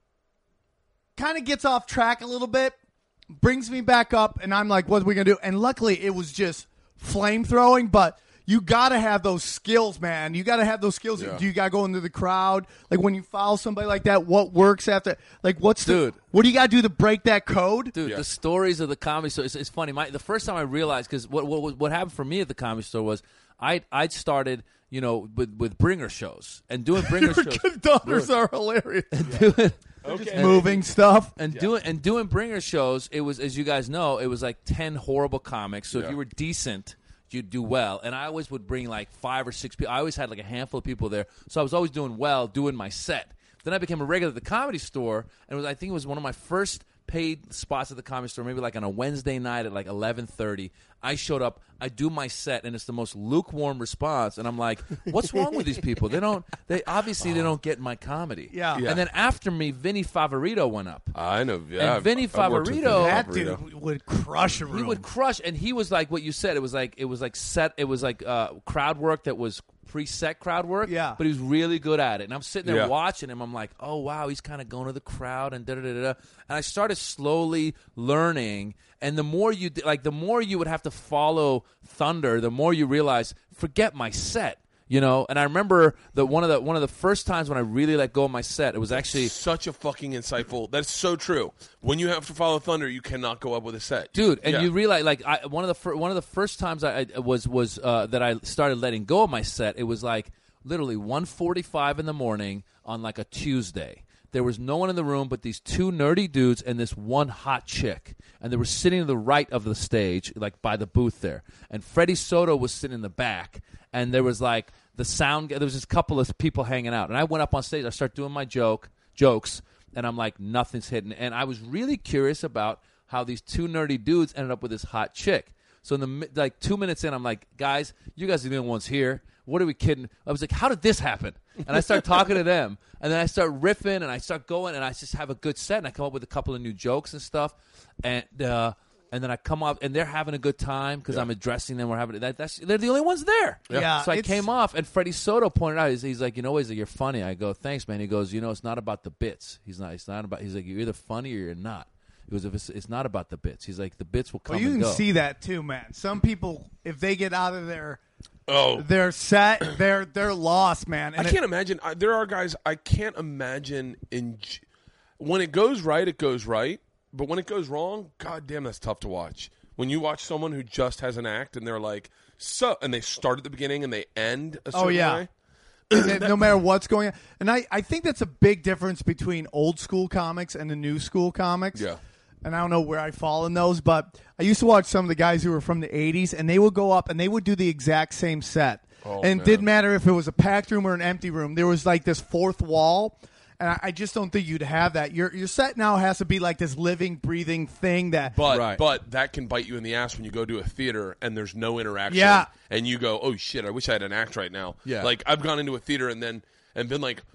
kind of gets off track a little bit, brings me back up, and I'm like, what are we going to do? And luckily, it was just flame throwing, but you got to have those skills, man. You got to have those skills. Yeah. You got to go into the crowd. Like, when you follow somebody like that, what works after? Like, what's Dude. the, what do you got to do to break that code? Dude, Yeah. the stories of the Comedy Store, it's, it's funny. My, the first time I realized, because what, what what happened for me at the Comedy Store was I I'd started, you know, with, with bringer shows and doing bringer Your shows. conductors are hilarious. doing, Okay. Moving stuff. and doing and doing bringer shows, it was, as you guys know, it was like ten horrible comics. So if Yeah. you were decent, you'd do well. And I always would bring like five or six people. I always had like a handful of people there. So I was always doing well, doing my set. Then I became a regular at the Comedy Store, and it was, I think it was one of my first paid spots at the Comedy Store, maybe like on a Wednesday night at like eleven thirty. I showed up, I do my set, and it's the most lukewarm response. And I'm like, what's wrong with these people? They don't, they obviously they don't get my comedy. Yeah. Yeah. And then after me, Vinny Favorito went up. I know. Yeah, And Vinny I've- I've worked with Favorito- Vinny That Favorito. dude would crush a room. He would crush, and he was like what you said. It was like it was like set. It was like uh, crowd work that was preset crowd work. Yeah. but he was really good at it. And I'm sitting there Yeah. watching him. I'm like, oh wow, he's kind of going to the crowd and da da da da. And I started slowly learning. And the more you d- like, the more you would have to follow Thunder, the more you realize, forget my set. You know, and I remember that one of the one of the first times when I really let go of my set, it was actually Such a fucking insightful. That's so true. When you have to follow Thunder, you cannot go up with a set, dude. And Yeah. you realize, like, I, one of the fir- one of the first times I, I was was uh, that I started letting go of my set. It was like literally one forty-five in the morning on like a Tuesday. There was no one in the room but these two nerdy dudes and this one hot chick, and they were sitting to the right of the stage, like by the booth there. And Freddie Soto was sitting in the back, and there was like the sound. There was just a couple of people hanging out, and I went up on stage. I start doing my joke jokes, and I'm like, nothing's hitting. And I was really curious about how these two nerdy dudes ended up with this hot chick. So in the mi- like two minutes in, I'm like, guys, you guys are the only ones here. What are we kidding? I was like, how did this happen? And I start talking to them, and then I start riffing, and I start going, and I just have a good set, and I come up with a couple of new jokes and stuff, and uh, and then I come up, and they're having a good time because I'm addressing them. We're having that. That's they're the only ones there. Yeah, So I it's- came off, and Freddie Soto pointed out, he's, he's like, you know, he's like, you're funny. I go, thanks, man. He goes, you know, it's not about the bits. He's not. It's not about. He's like, you're either funny or you're not. He goes, if it's, it's not about the bits. He's like, the bits will come Well, you and can go. see that too, man. Some people, if they get out of their Oh, their set, they're they're lost, man. I And it- can't imagine. I, there are guys I can't imagine in j- when it goes right, it goes right. But when it goes wrong, god damn, that's tough to watch. When you watch someone who just has an act and they're like, so, and they start at the beginning and they end a certain Oh, yeah. way. and then no matter what's going on. And I, I think that's a big difference between old school comics and the new school comics. Yeah. And I don't know where I fall in those, but I used to watch some of the guys who were from the eighties, and they would go up and they would do the exact same set. Oh, and it man. didn't matter if it was a packed room or an empty room. There was like this fourth wall, and I, I just don't think you'd have that. Your your set now has to be like this living, breathing thing that. But Right. but that can bite you in the ass when you go to a theater and there's no interaction. Yeah. And you go, oh shit, I wish I had an act right now. Yeah. Like I've gone into a theater and then and been like,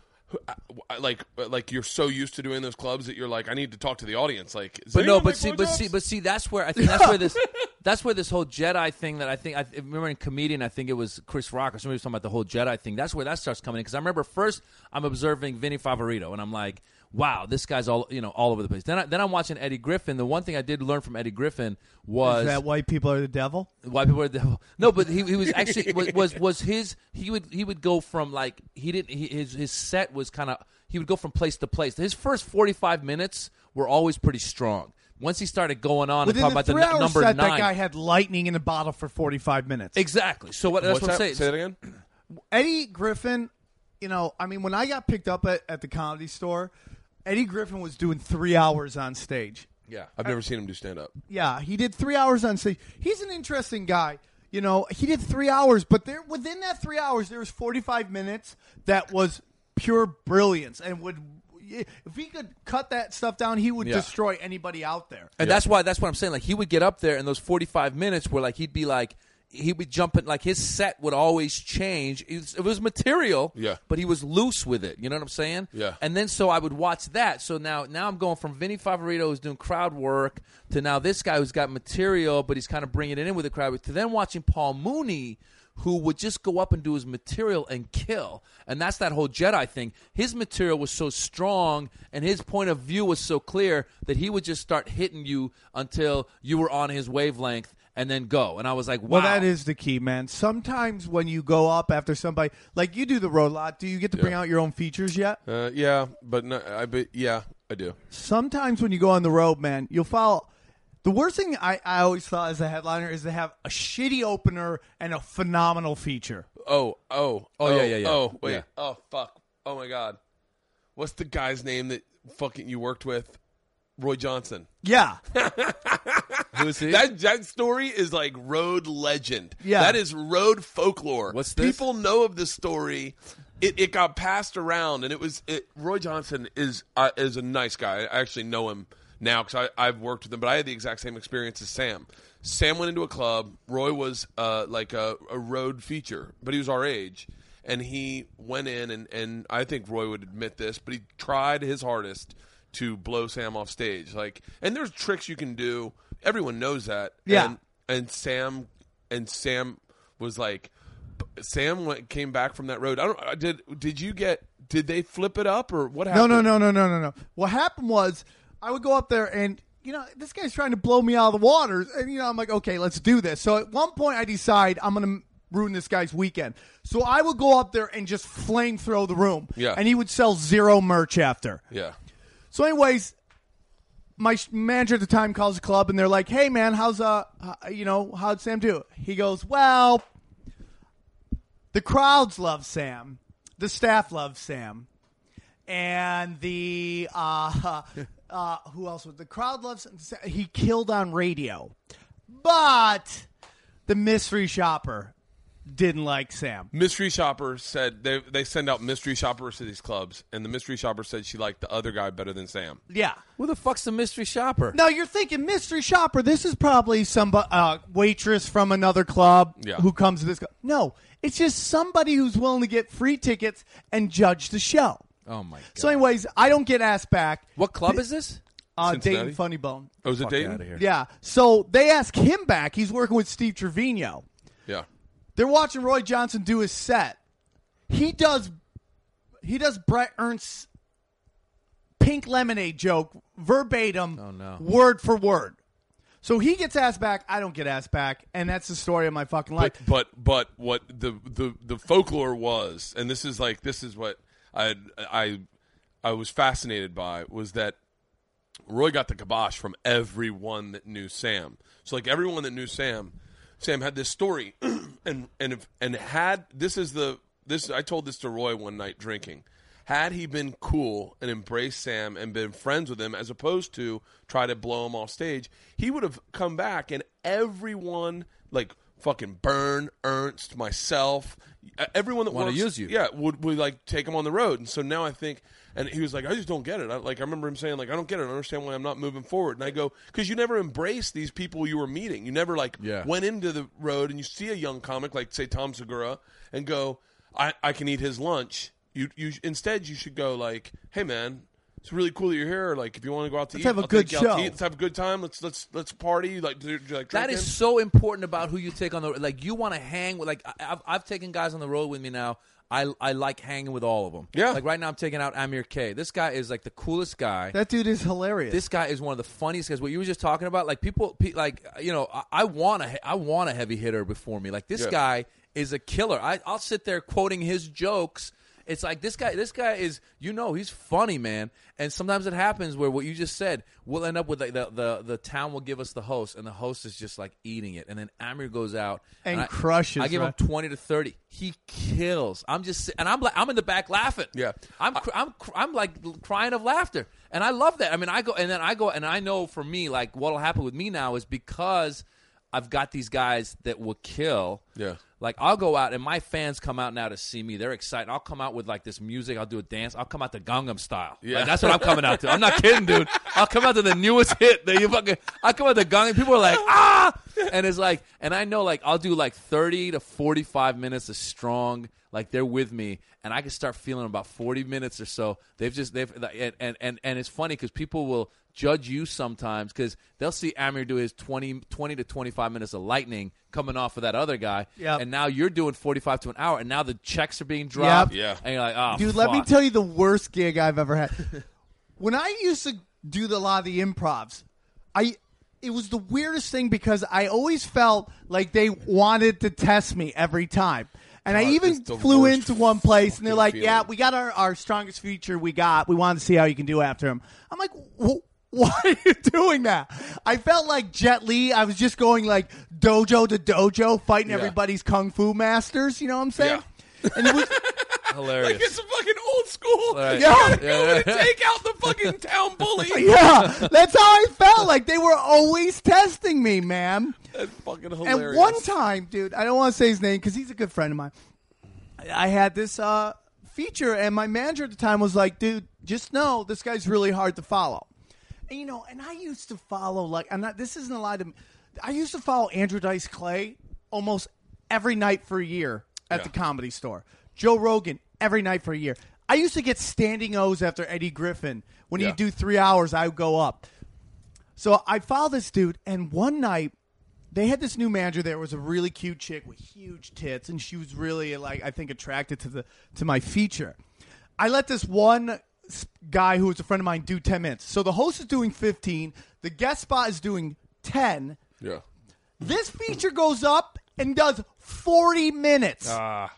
like like you're so used to doing those clubs that you're like, I need to talk to the audience. Like, is But no, anyone but make see, but blowjobs? see, but see, that's where I think that's where this that's where this whole Jedi thing that I think I remember in Comedian, I think it was Chris Rock or somebody was talking about the whole Jedi thing. That's where that starts coming in because I remember first I'm observing Vinny Favorito and I'm like, wow, this guy's all you know all over the place. Then I, then I'm watching Eddie Griffin. The one thing I did learn from Eddie Griffin was Is that white people are the devil? why people are the devil. No, but he, he was actually was, was was his he would he would go from like he didn't he, his his set was kind of he would go from place to place. His first forty-five minutes were always pretty strong. Once he started going on Within and talking the about the n- three-hour number set, nine, that guy had lightning in a bottle for forty-five minutes. exactly. So what, that's What's what I'm that? saying. Say that again. Eddie Griffin, you know, I mean, when I got picked up at, at the Comedy Store, Eddie Griffin was doing three hours on stage. Yeah, I've never seen him do stand up. Yeah, he did three hours on stage. He's an interesting guy. You know, he did three hours, but there within that three hours, there was forty-five minutes that was pure brilliance, and would if he could cut that stuff down, he would Yeah. destroy anybody out there. and that's why that's what I'm saying. Like he would get up there, and those forty-five minutes were like he'd be like he would jump in, like his set would always change. It was, it was material, Yeah. but he was loose with it. You know what I'm saying? Yeah. And then so I would watch that. So now now I'm going from Vinny Favorito, who's doing crowd work, to now this guy who's got material, but he's kind of bringing it in with the crowd, to then watching Paul Mooney, who would just go up and do his material and kill. And that's that whole Jedi thing. His material was so strong and his point of view was so clear that he would just start hitting you until you were on his wavelength and then go. And I was like, wow. Well, that is the key, man. Sometimes when you go up after somebody, like you do the road lot, do you get to bring Yeah. out your own features yet? Uh, yeah, but no, I but yeah, I do. Sometimes when you go on the road, man, you'll follow. The worst thing I, I always thought as a headliner is to have a shitty opener and a phenomenal feature. Oh, oh, Oh, yeah, yeah, yeah. Oh, wait. Yeah. Oh, fuck. Oh my God. What's the guy's name that fucking you worked with? Roy Johnson. Yeah. Who is he? That that story is like road legend. Yeah. That is road folklore. What's this? People know of this story. It it got passed around, and it was it, Roy Johnson is uh, is a nice guy. I actually know him now because I've worked with him, but I had the exact same experience as Sam. Sam went into a club. Roy was uh, like a, a road feature, but he was our age. And he went in, and, and I think Roy would admit this, but he tried his hardest to blow Sam off stage. Like, and there's tricks you can do. Everyone knows that. Yeah. And, and Sam and Sam was like, Sam went, came back from that road. I don't. Did did you get? Did they flip it up or what No, happened? no, no, no, no, no, no. What happened was I would go up there and, you know, this guy's trying to blow me out of the water. And, you know, I'm like, okay, let's do this. So at one point I decide I'm going to ruin this guy's weekend. So I would go up there and just flame throw the room. Yeah. And he would sell zero merch after. Yeah. So anyways, my sh- manager at the time calls the club and they're like, hey, man, how's, uh, h- you know, how'd Sam do? He goes, well, the crowds love Sam. The staff loves Sam. And the, uh, uh, who else? was The crowd loves Sam. He killed on radio. But the mystery shopper didn't like Sam. Mystery shopper said they they send out mystery shoppers to these clubs, and the mystery shopper said she liked the other guy better than Sam. Yeah. Who the fuck's the mystery shopper? Now you're thinking mystery shopper. This is probably some uh, waitress from another club Yeah. who comes to this club. No, it's just somebody who's willing to get free tickets and judge the show. Oh, my God. So, anyways, I don't get asked back. What club is this? Uh, Cincinnati? Dayton Funny Bone. Oh, is it Fuck Dayton? outta here. Yeah. So they ask him back. He's working with Steve Trevino. Yeah. They're watching Roy Johnson do his set. He does. He does Brett Ernst's pink lemonade joke verbatim, Oh, no. word for word. So he gets asked back. I don't get asked back, and that's the story of my fucking life. But but but what the, the the folklore was, and this is like this is what I I I was fascinated by was that Roy got the kibosh from everyone that knew Sam. So like everyone that knew Sam, Sam had this story, and and if, and had this is the this I told this to Roy one night drinking. Had he been cool and embraced Sam and been friends with him as opposed to try to blow him off stage, he would have come back and everyone, like fucking Byrne, Ernst, myself, everyone that Wanna works, use you. yeah, would, would like take him on the road. And so now I think, and he was like, I just don't get it. I, like I remember him saying, like, I don't get it. I don't understand why I'm not moving forward. And I go, because you never embraced these people you were meeting. You never like Yeah. went into the road and you see a young comic like say Tom Segura and go, I, I can eat his lunch. You you instead you should go like, hey man, it's really cool that you're here. Like if you want to go out to Let's eat, have a I'll good take you out to show. eat. Let's have a good time. Let's let's let's party. Like do, do, like That drinking. is so important about who you take on the like. You want to hang with like I- I've I've taken guys on the road with me now. I I like hanging with all of them. Yeah. Like right now I'm taking out Amir K. This guy is like the coolest guy. that dude is hilarious. This guy is one of the funniest guys. What you were just talking about, like people, pe- like you know, I, I want a, I want a heavy hitter before me. Like this Yeah. guy is a killer. I, I'll sit there quoting his jokes. It's like this guy. This guy is, you know, he's funny, man. And sometimes it happens where what you just said, we'll end up with like the the the town will give us the host, and the host is just like eating it, and then Amir goes out And I, crushes, I give right? him twenty to thirty. He kills. I'm just, si- and I'm like, I'm in the back laughing. Yeah. I'm cr- I'm cr- I'm like crying of laughter, and I love that. I mean, I go and then I go and I know for me, like what'll happen with me now is because I've got these guys that will kill. Yeah. Like, I'll go out, and my fans come out now to see me. They're excited. I'll come out with, like, this music. I'll do a dance. I'll come out to Gangnam Style. Yeah. Like, that's what I'm coming out to. I'm not kidding, dude. I'll come out to the newest hit. That you fucking, I'll come out to Gangnam. People are like, ah! And it's like, and I know, like, I'll do, like, thirty to forty-five minutes of strong. Like, they're with me, and I can start feeling about forty minutes or so. They've just, they've, and, and, and, and it's funny because people will judge you sometimes because they'll see Amir do his twenty, twenty to twenty-five minutes of lightning coming off of that other guy. Yep. And now you're doing forty-five to an hour, and now the checks are being dropped. Yep. Yeah. And you're like, oh, Dude, fuck. let me tell you the worst gig I've ever had. When I used to do the, a lot of the improvs, I it was the weirdest thing because I always felt like they wanted to test me every time. And I God, even it's the flew worst into one place, and they're like, fucking yeah, feeling. we got our, our strongest feature we got. We wanted to see how you can do after him. I'm like, wh- why are you doing that? I felt like Jet Li. I was just going like dojo to dojo, fighting Yeah. everybody's kung fu masters. You know what I'm saying? Yeah. And it was... Hilarious. Like it's a fucking old school. Right. You gotta Yeah. go in and Yeah. take out the fucking town bully. Yeah, that's how I felt. Like they were always testing me, man. That's fucking hilarious. And one time, dude, I don't want to say his name because he's a good friend of mine. I had this uh, feature, and my manager at the time was like, dude, just know this guy's really hard to follow. And, you know, and I used to follow, like, I'm not, this isn't a lie to me. I used to follow Andrew Dice Clay almost every night for a year at Yeah. the Comedy Store. Joe Rogan every night for a year. I used to get standing O's after Eddie Griffin. When Yeah. he'd do three hours, I would go up. So I followed this dude, and one night, they had this new manager there. It was a really cute chick with huge tits, and she was really, like, I think, attracted to the to my feature. I let this one s- guy who was a friend of mine do ten minutes. So the host is doing fifteen. The guest spot is doing ten. Yeah. This feature goes up and does forty minutes. Ah.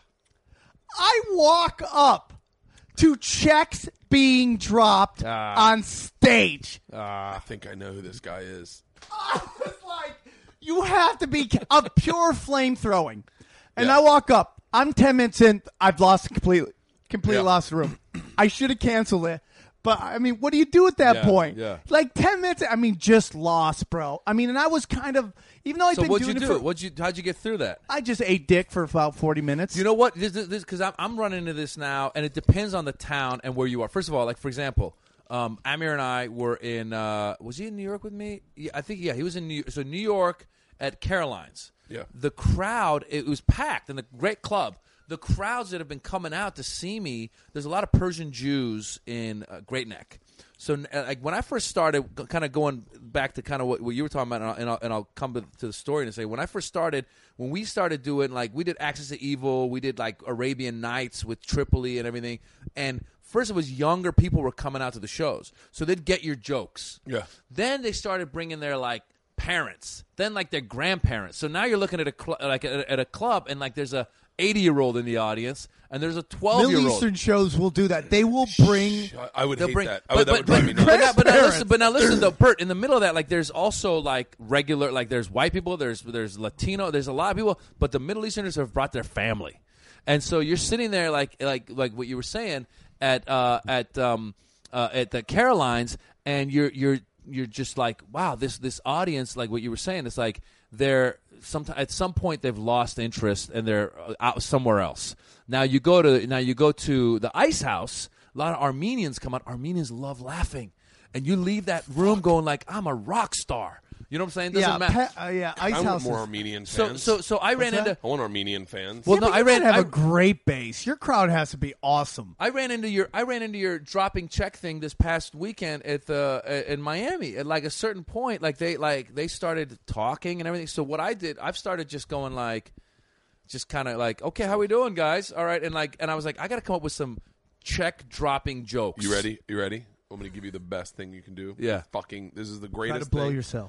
I walk up to checks being dropped Ah. on stage. I think I know who this guy is. I was like, you have to be a pure flame throwing. And Yeah. I walk up. I'm ten minutes in. I've lost it completely. Completely Yeah. lost the room. I should have canceled it. But, I mean, what do you do at that Yeah, point? yeah. Like, ten minutes, I mean, just lost, bro. I mean, and I was kind of, even though I've So been what'd doing you it do? for, What'd you? How'd you get through that? I just ate dick for about forty minutes. You know what? This because I'm I'm running into this now, and it depends on the town and where you are. First of all, like for example, um, Amir and I were in. Uh, was he in New York with me? Yeah, I think yeah, he was in New. So New York at Caroline's. Yeah. The crowd, it was packed in the great club. The crowds that have been coming out to see me. There's a lot of Persian Jews in uh, Great Neck. So, uh, like when I first started, kind of going back to kind of what, what you were talking about, and I'll, and I'll, and I'll come to, to the story and say, when I first started, when we started doing, like, we did Axis to Evil, we did, like, Arabian Nights with Tripoli and everything, and first it was younger people were coming out to the shows, so they'd get your jokes. Yeah. Then they started bringing their, like, parents, then, like, their grandparents. So now you're looking at a cl- like at, at a club, and, like, there's a eighty-year-old in the audience, and there's a Middle twelve-year-old. Eastern shows will do that. They will bring. I, I would They'll hate bring, that. I but, would, that but, would drive me but, nuts. but, now, but now Parents. listen, but now listen though, Bert. In the middle of that, like, there's also like regular, like there's white people, there's there's Latino, there's a lot of people, but the Middle Easterners have brought their family, and so you're sitting there like like like what you were saying at uh, at um, uh, at the Carolines, and you're you're you're just like, wow, this this audience, like what you were saying, it's like they're some at some point they've lost interest and they're out somewhere else. Now you go to now you go to the Ice House. A lot of Armenians come out. Armenians love laughing, and you leave that room going like, I'm a rock star. You know what I'm saying? Doesn't Yeah, matter. pe- uh, yeah, Ice I want House. more is- Armenian so fans. so so I ran that? into I want Armenian fans. well Yeah, no but I you ran gotta have I, a great base. Your crowd has to be awesome. I ran into your I ran into your dropping check thing this past weekend at the uh, in Miami. At like a certain point, like they like they started talking and everything. So what I did, I've started just going like, just kind of like, okay, how we doing, guys? All right, and like, and I was like, I got to come up with some check dropping jokes. You ready? You ready? I'm going to give you the best thing you can do. Yeah. Fucking, this is the Try greatest to blow thing. yourself.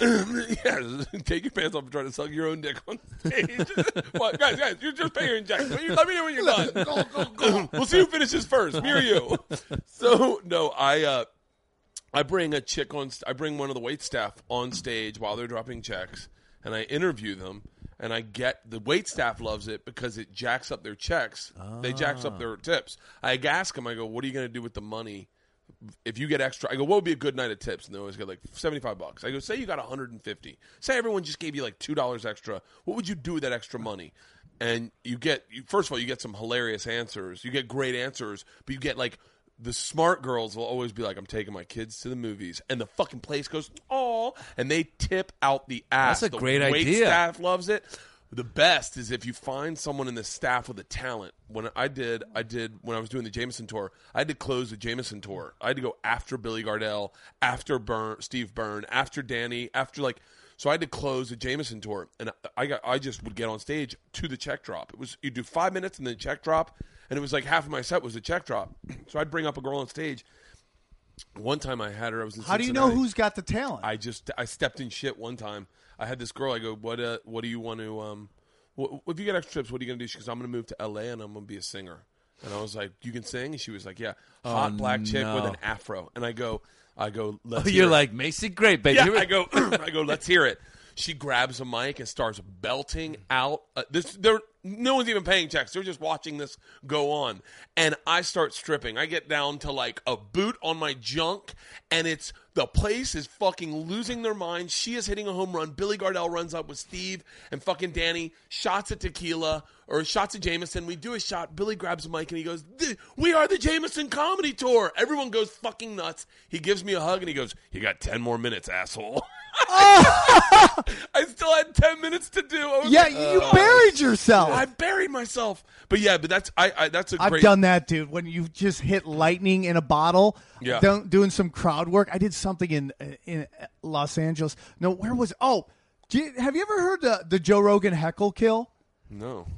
Yeah, take your pants off and try to suck your own dick on stage. What, guys, guys, you're just paying Jack. Let me know when you're done. Go, go, go. We'll see who finishes first, me or you. So no, I uh, I bring a chick on. St- I bring one of the wait staff on stage while they're dropping checks, and I interview them. And I get the wait staff loves it because it jacks up their checks. They jacks up their tips. I ask them. I go, "What are you going to do with the money?" If you get extra, I go, what would be a good night of tips? And they always get like seventy-five bucks. I go, say you got one hundred fifty. Say everyone just gave you like two dollars extra. What would you do with that extra money? and you get you, first of all you get some hilarious answers. You get great answers, but you get like the smart girls will always be like, "I'm taking my kids to the movies," and the fucking place goes, "Oh," and they tip out the ass. That's a the great wait idea. Staff loves it. The best is if you find someone in the staff with a talent. When I did, I did when I was doing the Jameson tour. I had to close the Jameson tour. I had to go after Billy Gardell, after Byrne, Steve Byrne, after Danny, after like. So I had to close the Jameson tour, and I got I just would get on stage to the check drop. It was you do five minutes and then check drop, and it was like half of my set was a check drop. So I'd bring up a girl on stage. One time I had her. I was in How do you Cincinnati. know who's got the talent? I just I stepped in shit one time. I had this girl. I go, what uh, what do you want to um, what, if you get extra trips, what are you gonna do? She goes, I'm gonna move to L A and I'm gonna be a singer. And I was like, you can sing? And she was like, yeah, hot Oh, black chick no. with an afro. And I go, I go, let's Oh, hear you're it. like Macy, great, baby. Yeah, Here we- I go, I go, let's hear it. She grabs a mic and starts belting out. Uh, this, there, no one's even paying checks. They're just watching this go on. And I start stripping. I get down to like a boot on my junk, and it's the place is fucking losing their mind. She is hitting a home run. Billy Gardell runs up with Steve and fucking Danny. Shots at tequila or shots at Jameson. We do a shot. Billy grabs a mic and he goes, "We are the Jameson Comedy Tour." Everyone goes fucking nuts. He gives me a hug and he goes, "You got ten more minutes, asshole." I still had ten minutes to do. I was yeah, like, you "Oh, buried yourself. I buried myself. But yeah, but that's I, I that's a I've great. done that, dude. When you just hit lightning in a bottle, Yeah. don't- doing some crowd work. I did something in in Los Angeles. No, where was? Oh, do you, have you ever heard the the Joe Rogan heckle kill? No.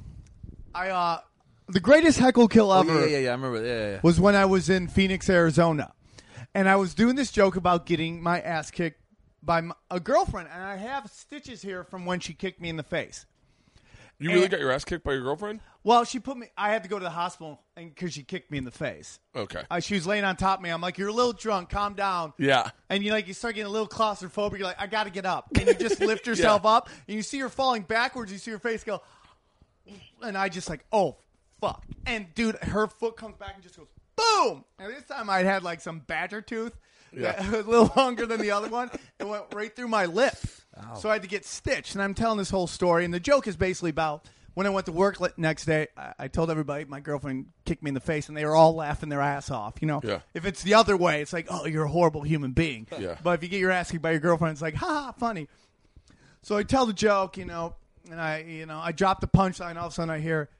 I uh, the greatest heckle kill Oh, ever yeah, yeah, yeah. I remember. Yeah, yeah, yeah. was when I was in Phoenix, Arizona, and I was doing this joke about getting my ass kicked by my, a girlfriend, and I have stitches here from when she kicked me in the face. You really And- got your ass kicked by your girlfriend? Well, she put me. I had to go to the hospital because she kicked me in the face. Okay. Uh, she was laying on top of me. I'm like, "You're a little drunk. Calm down." Yeah. And you like you start getting a little claustrophobic. You're like, "I got to get up." And you just lift yourself up, and you see her falling backwards. You see her face go, and I just like, "Oh fuck!" And dude, her foot comes back and just goes boom. And this time I had like some badger tooth, Yeah. that was a little longer than the other one. It went right through my lip, so I had to get stitched. And I'm telling this whole story, and the joke is basically about. When I went to work le- next day, I, I told everybody my girlfriend kicked me in the face, and they were all laughing their ass off. You know, Yeah. if it's the other way, it's like, "Oh, you're a horrible human being." Yeah. But if you get your ass kicked by your girlfriend, it's like, "Ha ha, funny." So I tell the joke, you know, and I, you know, I drop the punchline. All of a sudden, I hear,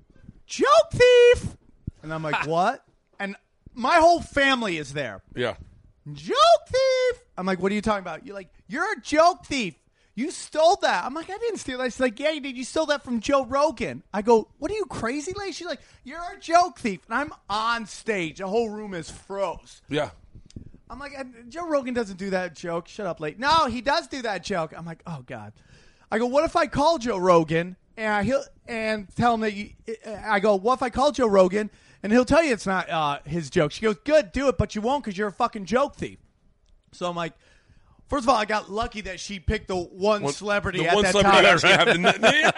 "Joke thief," and I'm like, "What?" And my whole family is there. Yeah. Joke thief. I'm like, "What are you talking about?" You're like, "You're a joke thief. You stole that." I'm like, "I didn't steal that." She's like, "Yeah, you did. You stole that from Joe Rogan." I go, "What are you, crazy lady?" She's like, "You're a joke thief." And I'm on stage. The whole room is froze. Yeah. I'm like, "Joe Rogan doesn't do that joke. Shut up, late." "No, he does do that joke." I'm like, "Oh, God." I go, "What if I call Joe Rogan and he'll and tell him that you – I go, what if I call Joe Rogan and he'll tell you it's not uh, his joke?" She goes, "Good, do it, but you won't because you're a fucking joke thief." So I'm like, first of all, I got lucky that she picked the one, One- celebrity the at one that celebrity time. actually have the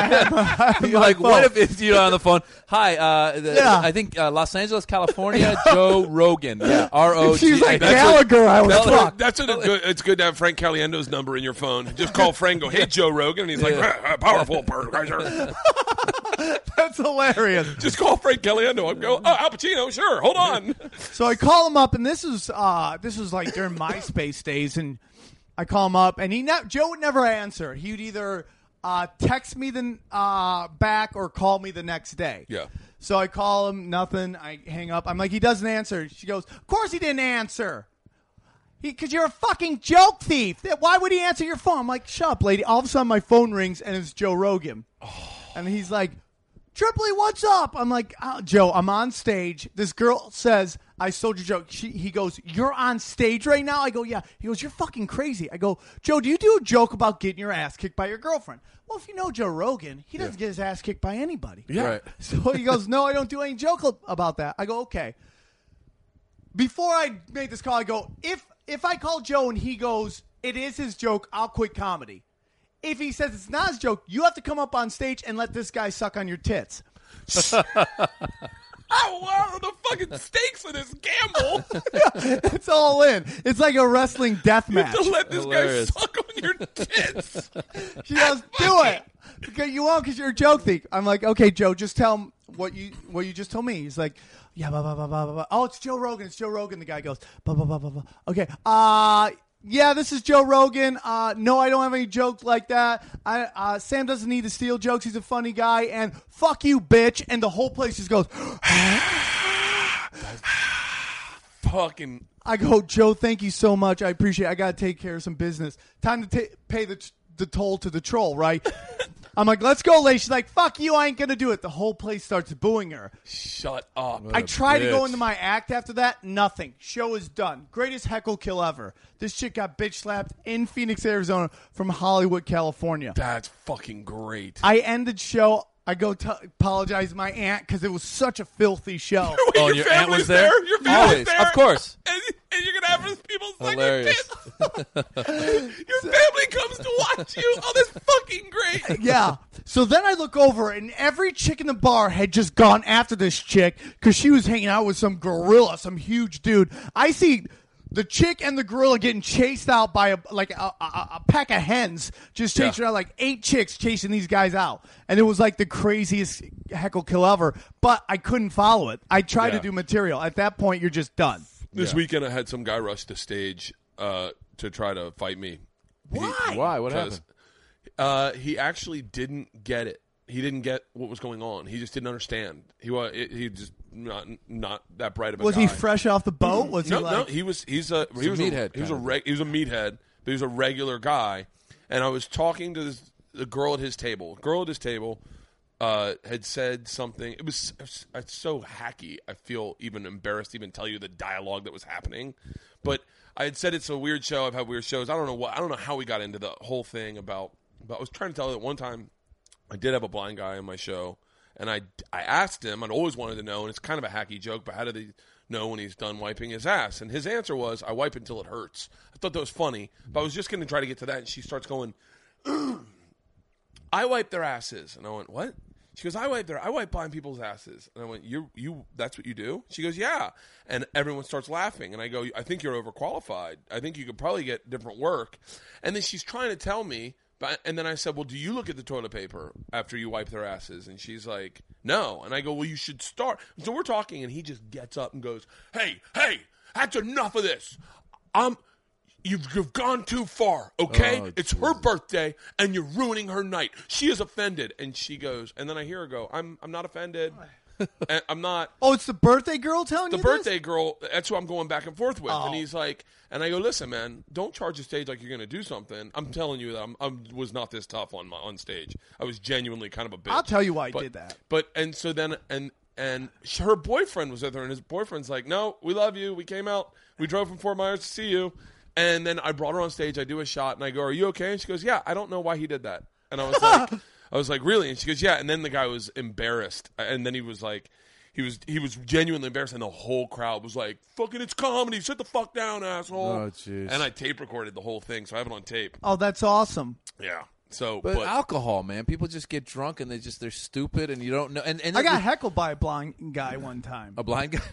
You're like, what if it's you know on the phone? Hi, uh, the, Yeah. I think uh, Los Angeles, California, Joe Rogan. Yeah, R O If G. she was like That's Gallagher, I was That's, what, fucked. that's what it good. It's good to have Frank Caliendo's number in your phone. Just call Frank. And go, "Hey, Joe Rogan," and he's like, Yeah. "Ah, "Powerful person." That's hilarious. Just call Frank Caliendo. I go, "Oh, Al Pacino, sure. Hold on." So I call him up, and this is uh, this was like during MySpace days, and I call him up, and he ne- Joe would never answer. He would either uh, text me the uh, back or call me the next day. Yeah. So I call him, nothing. I hang up. I'm like, he doesn't answer. She goes, "Of course he didn't answer. Because you're a fucking joke thief. Why would he answer your phone?" I'm like, "Shut up, lady." All of a sudden, my phone rings, and it's Joe Rogan. And he's like, "Tripoli, what's up?" I'm like, oh, "Joe, I'm on stage. This girl says I stole your joke." She, he goes, "You're on stage right now?" I go, "Yeah." He goes, "You're fucking crazy." I go, "Joe, do you do a joke about getting your ass kicked by your girlfriend?" Well, if you know Joe Rogan, he doesn't get his ass kicked by anybody. Yeah. Right. So he goes, "No, I don't do any joke about that." I go, "Okay." Before I made this call, I go, if if I call Joe and he goes, "It is his joke," I'll quit comedy. If he says it's not his joke, you have to come up on stage and let this guy suck on your tits. Oh, what are the fucking stakes of this gamble? It's all in. It's like a wrestling death You have match. to let this Hilarious. guy suck on your tits. She goes, do it. Okay, you won't because you're a joke thief. I'm like, okay, Joe, just tell him what you what you just told me. He's like, yeah, blah, blah, blah, blah, blah. Oh, it's Joe Rogan. It's Joe Rogan. The guy goes, blah, blah, blah, blah, blah. Okay, uh, yeah, this is Joe Rogan. Uh, no, I don't have any jokes like that. I uh, Sam doesn't need to steal jokes. He's a funny guy. And fuck you, bitch. And the whole place just goes, Fucking. I go, Joe, thank you so much. I appreciate it. I got to take care of some business. Time to ta pay the, t- the toll to the troll, right? I'm like, let's go, lady. She's like, fuck you, I ain't going to do it. The whole place starts booing her. Shut up. I tried to go bitch. into my act after that. Nothing. Show is done. Greatest heckle kill ever. This chick got bitch slapped in Phoenix, Arizona from Hollywood, California. That's fucking great. I ended show. I go t- apologize to my aunt because it was such a filthy show. Wait, Oh, your, your aunt family's was there? Your family's Always. there? Of course. And, and you're going to have people suck your Hilarious. tits? Your family comes to watch you? Oh, that's fucking great. Yeah. So then I look over, and every chick in the bar had just gone after this chick because she was hanging out with some gorilla, some huge dude. I see the chick and the gorilla getting chased out by a like a, a, a pack of hens, just chasing Yeah. out like eight chicks chasing these guys out, and it was like the craziest heckle kill ever. But I couldn't follow it. I tried Yeah. to do material. At that point, you're just done. This Yeah. weekend, I had some guy rush the stage uh, to try to fight me. Why? Why? What 'Cause, happened? Uh, he actually didn't get it. He didn't get what was going on. He just didn't understand. He was he just not not that bright of a Was guy. he fresh off the boat? Was No, he like? no. He was he's a he a was meathead a, he was a kind of reg, he was a meathead, but he was a regular guy. And I was talking to this, the girl at his table. The girl at his table uh, had said something. It was, it was it's so hacky. I feel even embarrassed to even tell you the dialogue that was happening. But I had said it's a weird show. I've had weird shows. I don't know what. I don't know how we got into the whole thing about. But I was trying to tell you that one time I did have a blind guy on my show, and I, I asked him. I'd always wanted to know, and it's kind of a hacky joke, but how do they know when he's done wiping his ass? And his answer was, I wipe until it hurts. I thought that was funny, but I was just going to try to get to that, and she starts going, I wipe their asses. And I went, what? She goes, I wipe their, I wipe blind people's asses. And I went, you, you, that's what you do? She goes, yeah. And everyone starts laughing. And I go, I think you're overqualified. I think you could probably get different work. And then she's trying to tell me, but, and then I said, well, do you look at the toilet paper after you wipe their asses? And she's like, no. And I go, well, you should start. So we're talking, and he just gets up and goes, hey, hey, that's enough of this. I'm, You've, you've gone too far, okay? Oh, it's her birthday, and you're ruining her night. She is offended, and she goes, and then I hear her go, I'm I'm not offended. And I'm not. Oh, it's the birthday girl telling The you birthday girl, that's who I'm going back and forth with. Oh. And he's like, and I go, listen, man, don't charge the stage like you're going to do something. I'm telling you that I'm, I was not this tough on my, on stage. I was genuinely kind of a bitch. I'll tell you why I but, did that. But, and so then, and, and her boyfriend was with her, and his boyfriend's like, no, we love you. We came out. We drove from Fort Myers to see you. And then I brought her on stage. I do a shot, and I go, "Are you okay?" And she goes, "Yeah." I don't know why he did that. And I was like, "I was like, really?" And she goes, "Yeah." And then the guy was embarrassed, and then he was like, he was he was genuinely embarrassed, and the whole crowd was like, "Fucking, it's comedy. Sit the fuck down, asshole." Oh, jeez. And I tape recorded the whole thing, so I have it on tape. Oh, that's awesome. Yeah. So, But, but, alcohol, man. People just get drunk and they just they're stupid and you don't know. And, and I got it- heckled by a blind guy one time. a blind guy.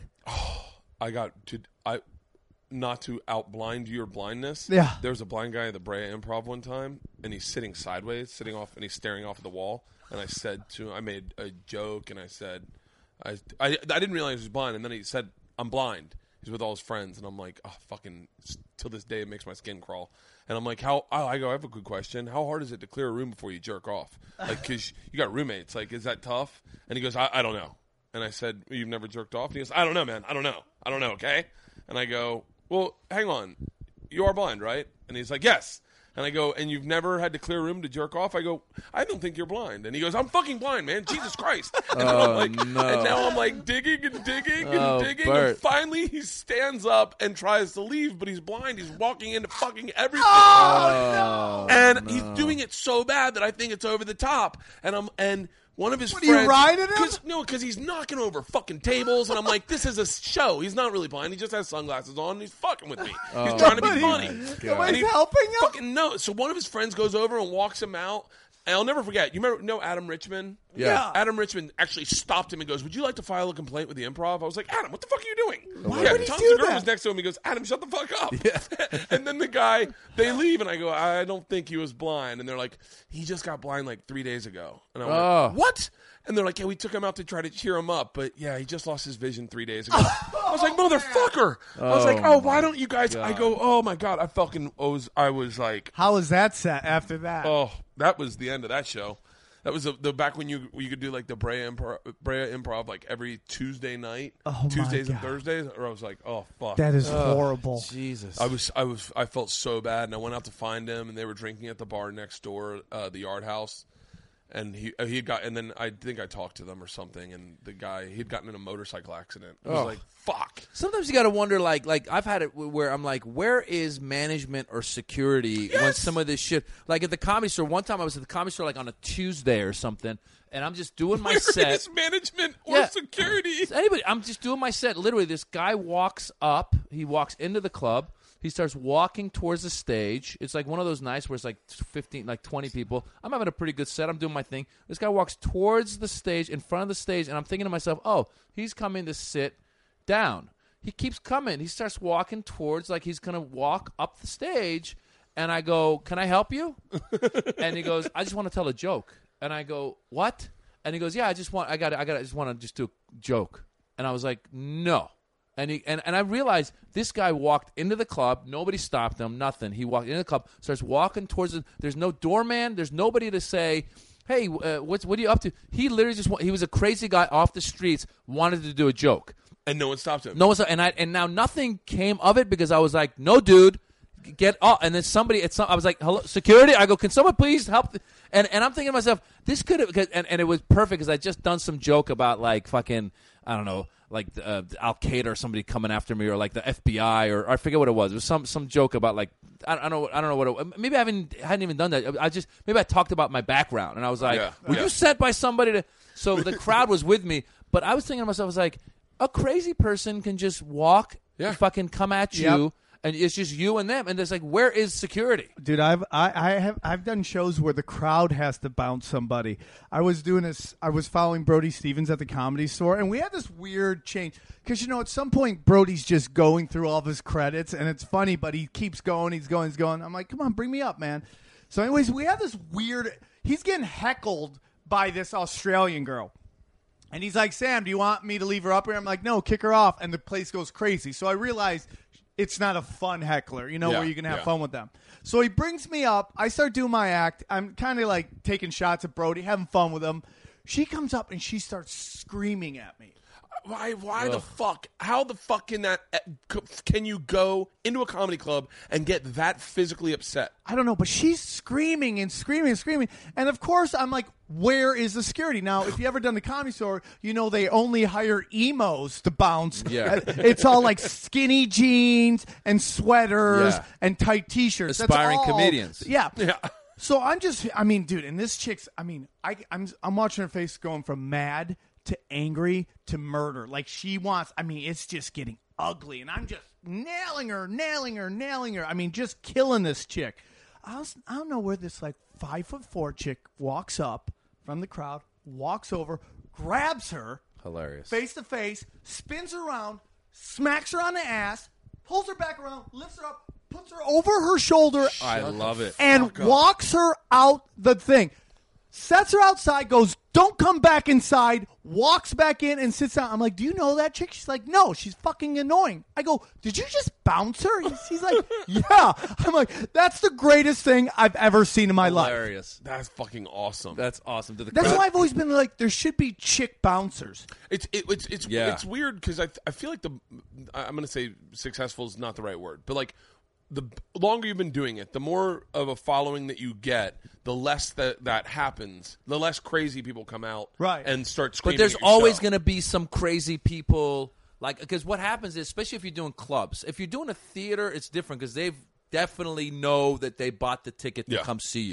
I got to I. Not to outblind your blindness. Yeah. There was a blind guy at the Brea Improv one time, and he's sitting sideways, sitting off, and he's staring off at the wall. And I said to him, I made a joke, and I said, I, I, I didn't realize he was blind. And then he said, I'm blind. He's with all his friends. And I'm like, oh, fucking, till this day it makes my skin crawl. And I'm like, how, oh, I go, I have a good question. How hard is it to clear a room before you jerk off? Like, because you got roommates. Like, is that tough? And he goes, I, I don't know. And I said, you've never jerked off? And he goes, I don't know, man. I don't know. I don't know, okay? And I go, well, hang on. You are blind, right? And he's like, yes. And I go, and you've never had to clear a room to jerk off? I go, I don't think you're blind. And he goes, I'm fucking blind, man. Jesus Christ. And, then I'm like, no. and now I'm like digging and digging and Oh, digging. Bert. And finally he stands up and tries to leave, but he's blind. He's walking into fucking everything. Oh, and no. he's doing it so bad that I think it's over the top. And I'm and one of his What, are you friends, riding him? Cause, no, because he's knocking over fucking tables, and I'm like, this is a show. He's not really blind. He just has sunglasses on. And he's fucking with me. He's Oh, trying to be my funny. God. And Nobody's he helping him? Fucking no. So one of his friends goes over and walks him out. And I'll never forget. You remember, know Adam Richman? Yeah. Adam Richman actually stopped him and goes, "Would you like to file a complaint with the Improv?" I was like, "Adam, what the fuck are you doing?" Why yeah, would he Tom do Segura that? was next to him. He goes, "Adam, shut the fuck up." Yeah. And then the guy, they leave, and I go, "I don't think he was blind." And they're like, "He just got blind like three days ago." And I'm Oh. like, "What?" And they're like, "Yeah, we took him out to try to cheer him up, but yeah, he just lost his vision three days ago." I was like, "Motherfucker!" I was like, "Oh, why don't you guys?" I go, "Oh my god!" I fucking was. I was like, How was that set after that? "Oh, that was the end of that show." That was the, the back when you you could do like the Brea Improv, Brea Improv like every Tuesday night, Oh, my Tuesdays and God. Thursdays. Or I was like, "Oh fuck." That is horrible. Jesus. I was I was I felt so bad, and I went out to find him, and they were drinking at the bar next door, uh, the Yard House. And he he got and then I think I talked to them or something, and the guy he'd gotten in a motorcycle accident. I was Oh. like, "Fuck." Sometimes you got to wonder, like, like I've had it where I'm like, where is management or security when Yes. some of this shit? Like at the Comedy Store, one time I was at the Comedy Store like on a Tuesday or something, and I'm just doing my Where set. is management or Yeah. security? Anybody, I'm just doing my set. Literally, this guy walks up. He walks into the club. He starts walking towards the stage. It's like one of those nights where it's like fifteen, like twenty people. I'm having a pretty good set. I'm doing my thing. This guy walks towards the stage, in front of the stage, and I'm thinking to myself, oh, he's coming to sit down. He keeps coming. He starts walking towards, like he's going to walk up the stage, and I go, can I help you? And he goes, I just want to tell a joke. And I go, what? And he goes, yeah, I just want, I got, I got, I just want to just do a joke. And I was like, no. And, he, and and I realized this guy walked into the club. Nobody stopped him. Nothing. He walked into the club, starts walking towards the. There's no doorman. There's nobody to say, hey, uh, what's what are you up to? He literally just wa- he was a crazy guy off the streets, wanted to do a joke. And no one stopped him. No one's and I and now nothing came of it because I was like, no, dude, get off. And then somebody, it's I was like, hello, security. I go, can someone please help? th-" And and I'm thinking to myself, this could have, and, and it was perfect because I just done some joke about like fucking, I don't know, like uh, Al Qaeda or somebody coming after me, or like the F B I, or, or I forget what it was. It was some some joke about like I, I don't know I don't know what it, maybe I haven't hadn't even done that. I just maybe I talked about my background, and I was like, Yeah, were yeah. you sent by somebody to? So the crowd was with me, but I was thinking to myself, I was like, a crazy person can just walk, Yeah. fucking come at you. Yep. And it's just you and them, and it's like, where is security? Dude, I've I, I have I've done shows where the crowd has to bounce somebody. I was doing this. I was following Brody Stevens at the Comedy Store, and we had this weird change because you know at some point Brody's just going through all of his credits, and it's funny, but he keeps going. He's going. He's going. I'm like, come on, bring me up, man. So, anyways, we have this weird. He's getting heckled by this Australian girl. And he's like, Sam, do you want me to leave her up here? I'm like, no, kick her off. And the place goes crazy. So I realized it's not a fun heckler, you know, Yeah, where you can have yeah. fun with them. So he brings me up. I start doing my act. I'm kind of like taking shots at Brody, having fun with him. She comes up and she starts screaming at me. Why? Why the fuck? How the fuck can that? Can you go into a comedy club and get that physically upset? I don't know, but she's screaming and screaming and screaming. And of course, I'm like, where is the security? Now, if you ever done the Comedy Store, you know they only hire emos to bounce. Yeah. It's all like skinny jeans and sweaters Yeah. and tight T-shirts. That's Aspiring all- comedians. Yeah. Yeah. So I'm just, I mean, dude, and this chick's, I mean, I, I'm, I'm watching her face going from mad to angry to murder. Like she wants, I mean, it's just getting ugly, and I'm just nailing her, nailing her, nailing her. I mean, just killing this chick. I, was, I don't know where this like five foot four chick walks up from the crowd, walks over, grabs her Hilarious. face to face, spins her around, smacks her on the ass, pulls her back around, lifts her up, puts her over her shoulder, I love it. and walks her out the thing. Sets her outside, goes, don't come back inside, walks back in and sits down. I'm like, do you know that chick? She's like, no, she's fucking annoying. I go, did you just bounce her? She's like, yeah. I'm like, that's the greatest thing I've ever seen in my life. Hilarious. That's fucking awesome. That's awesome. To the That's crowd. why I've always been like, there should be chick bouncers. It's it, it's it's Yeah. it's weird because I I feel like the I'm gonna say successful is not the right word, but like the longer you've been doing it, the more of a following that you get, the less that that happens, the less crazy people come out Right. and start screaming. But there's at your always show. going to be some crazy people, like, because what happens is, especially if you're doing clubs, if you're doing a theater, it's different because they've definitely know that they bought the ticket to Yeah. come see you. But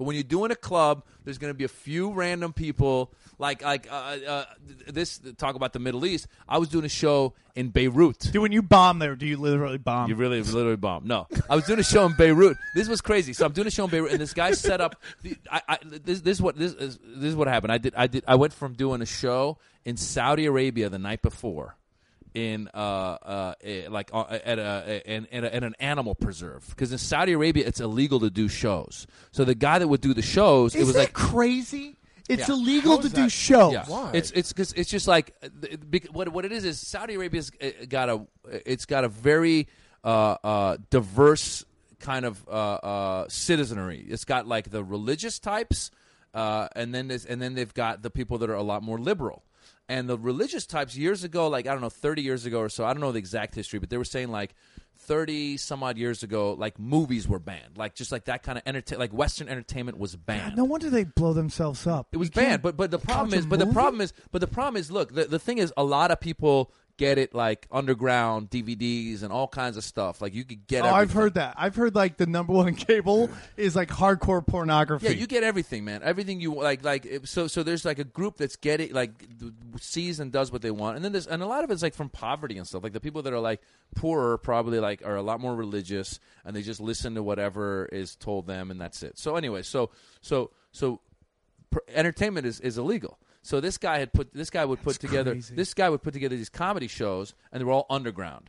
But when you're doing a club, there's going to be a few random people. Like, like uh, uh, this, talk about the Middle East. I was doing a show in Beirut. Dude, when you bomb there, do you literally bomb? You really, literally bomb. No. I was doing a show in Beirut. This was crazy. So I'm doing a show in Beirut, and this guy set up. The, I, I, this, this is what this is. This is what happened. I did. I did. I went from doing a show in Saudi Arabia the night before, in uh, uh eh, like uh, at a in, in, a, in an animal preserve, because in Saudi Arabia it's illegal to do shows. So the guy that would do the shows, Is it was that like crazy. It's Yeah. illegal How to is do that- shows. Yeah. Why? It's it's cause it's just like uh, bec- what what it is is Saudi Arabia's uh, got a it's got a very uh, uh, diverse kind of uh, uh, citizenry. It's got like the religious types, uh, and then there's, and then they've got the people that are a lot more liberal. And the religious types years ago, like I don't know, thirty years ago or so, I don't know the exact history, but they were saying like thirty some odd years ago, like movies were banned, like just like that kind of entertain, like Western entertainment was banned. No wonder they blow themselves up. It was You can't banned, but but the problem couch a is, but the movie? problem is, but the problem is, look, the the thing is, a lot of people get it like underground D V Ds and all kinds of stuff. Like you could get. Oh, I've everything. heard that. I've heard like the number one in cable is like hardcore pornography. Yeah, you get everything, man. Everything you like, like if- so. So there's like a group that's getting like th- sees and does what they want, and then there's and a lot of it's like from poverty and stuff. Like the people that are like poorer probably like are a lot more religious, and they just listen to whatever is told them, and that's it. So anyway, so so so per- entertainment is, is illegal. So this guy had put this guy would put That's together crazy. this guy would put together these comedy shows, and they were all underground.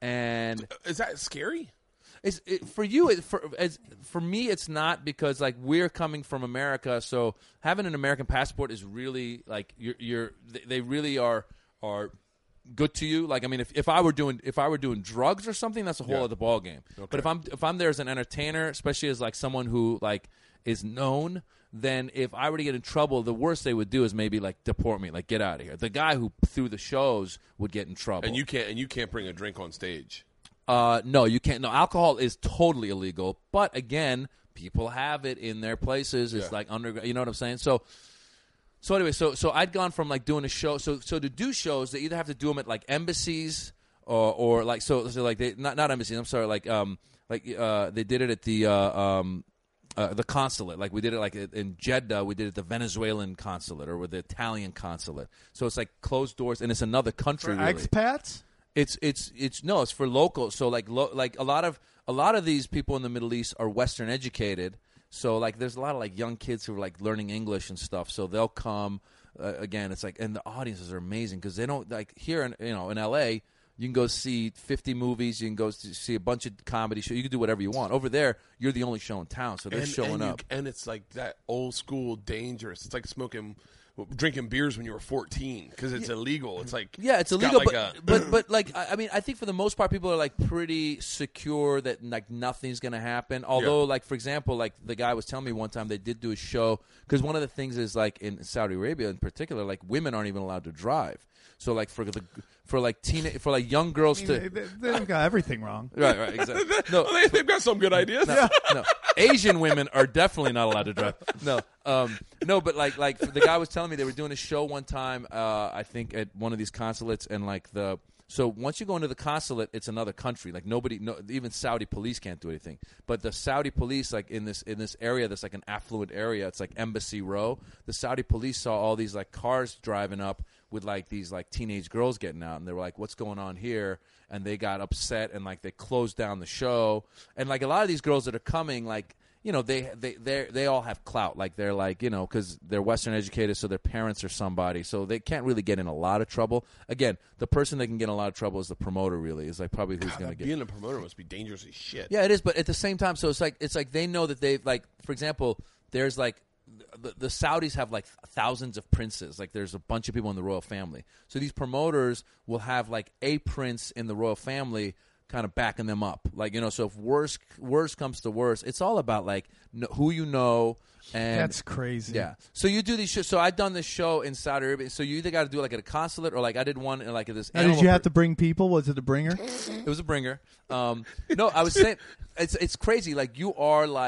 And Is that scary? it's it, for you. It, for as for me, it's not, because like we're coming from America, so having an American passport is really like you're. you're they, they really are are good to you. Like I mean, if, if I were doing if I were doing drugs or something, that's a whole Yeah. other ball game. But if I'm if I'm there as an entertainer, especially as like someone who like is known, then if I were to get in trouble, the worst they would do is maybe like deport me, like get out of here. The guy who threw the shows would get in trouble. And you can't and you can't bring a drink on stage. Uh, no, you can't. No, alcohol is totally illegal. But again, people have it in their places. It's Yeah. like underground. You know what I'm saying? So, so anyway, so so I'd gone from like doing a show. So so to do shows, they either have to do them at like embassies or or like so so like they not not embassies. I'm sorry, like um like uh they did it at the uh, um. Uh, the consulate, like we did it like in Jeddah, we did it at the Venezuelan consulate or with the Italian consulate. So it's like closed doors, and it's another country. For really. expats. It's it's it's no, it's for locals. So like lo, like a lot of a lot of these people in the Middle East are Western educated. So like there's a lot of like young kids who are like learning English and stuff. So they'll come uh, again. It's like, and the audiences are amazing because they don't like here in you know in L A. You can go see fifty movies. You can go see a bunch of comedy shows. You can do whatever you want. Over there, you're the only show in town, so they're and, showing and you- up. and it's like that old school dangerous. It's like smoking, drinking beers when you were fourteen because it's illegal. It's like Yeah, it's got illegal, like but, a- but but like I I mean, I think for the most part, people are like pretty secure that like nothing's gonna happen. Although, Yeah. like for example, like the guy was telling me one time they did do a show because one of the things is like in Saudi Arabia in particular, like women aren't even allowed to drive. So like for the for like teen for like young girls I to mean, they, they, they've got everything wrong. right right exactly no Well, they, they've got some good ideas. no, no. Asian women are definitely not allowed to drive. No, um, no, but like, like the guy was telling me they were doing a show one time. Uh, I think at one of these consulates, and like the so once you go into the consulate, it's another country. Like nobody, no, even Saudi police can't do anything. But the Saudi police, like in this in this area, that's like an affluent area. It's like Embassy Row. The Saudi police saw all these like cars driving up with like these like teenage girls getting out, and they were like, "What's going on here?" And they got upset, and like they closed down the show. And like a lot of these girls that are coming, like you know, they they they they all have clout. Like they're like you know because they're Western educated, so their parents are somebody, so they can't really get in a lot of trouble. Again, the person that can get in a lot of trouble is the promoter. Really, is like probably who's going to get. Being a promoter must be dangerous as shit. Yeah, it is, but at the same time, so it's like it's like they know that they like, for example, there's like the, the Saudis have like thousands of princes. Like there's a bunch of people in the royal family. So these promoters will have like a prince in the royal family kind of backing them up. Like, you know, so if worse worse comes to worse, it's all about like kn- who you know. And That's crazy. yeah. So you do these shows. So I've done this show in Saudi Arabia. So you either got to do it like at a consulate or like I did one in like at this. Now, did animal you have pr- to bring people? Was it a bringer? It was a bringer. Um, no, I was saying it's it's crazy. Like you are like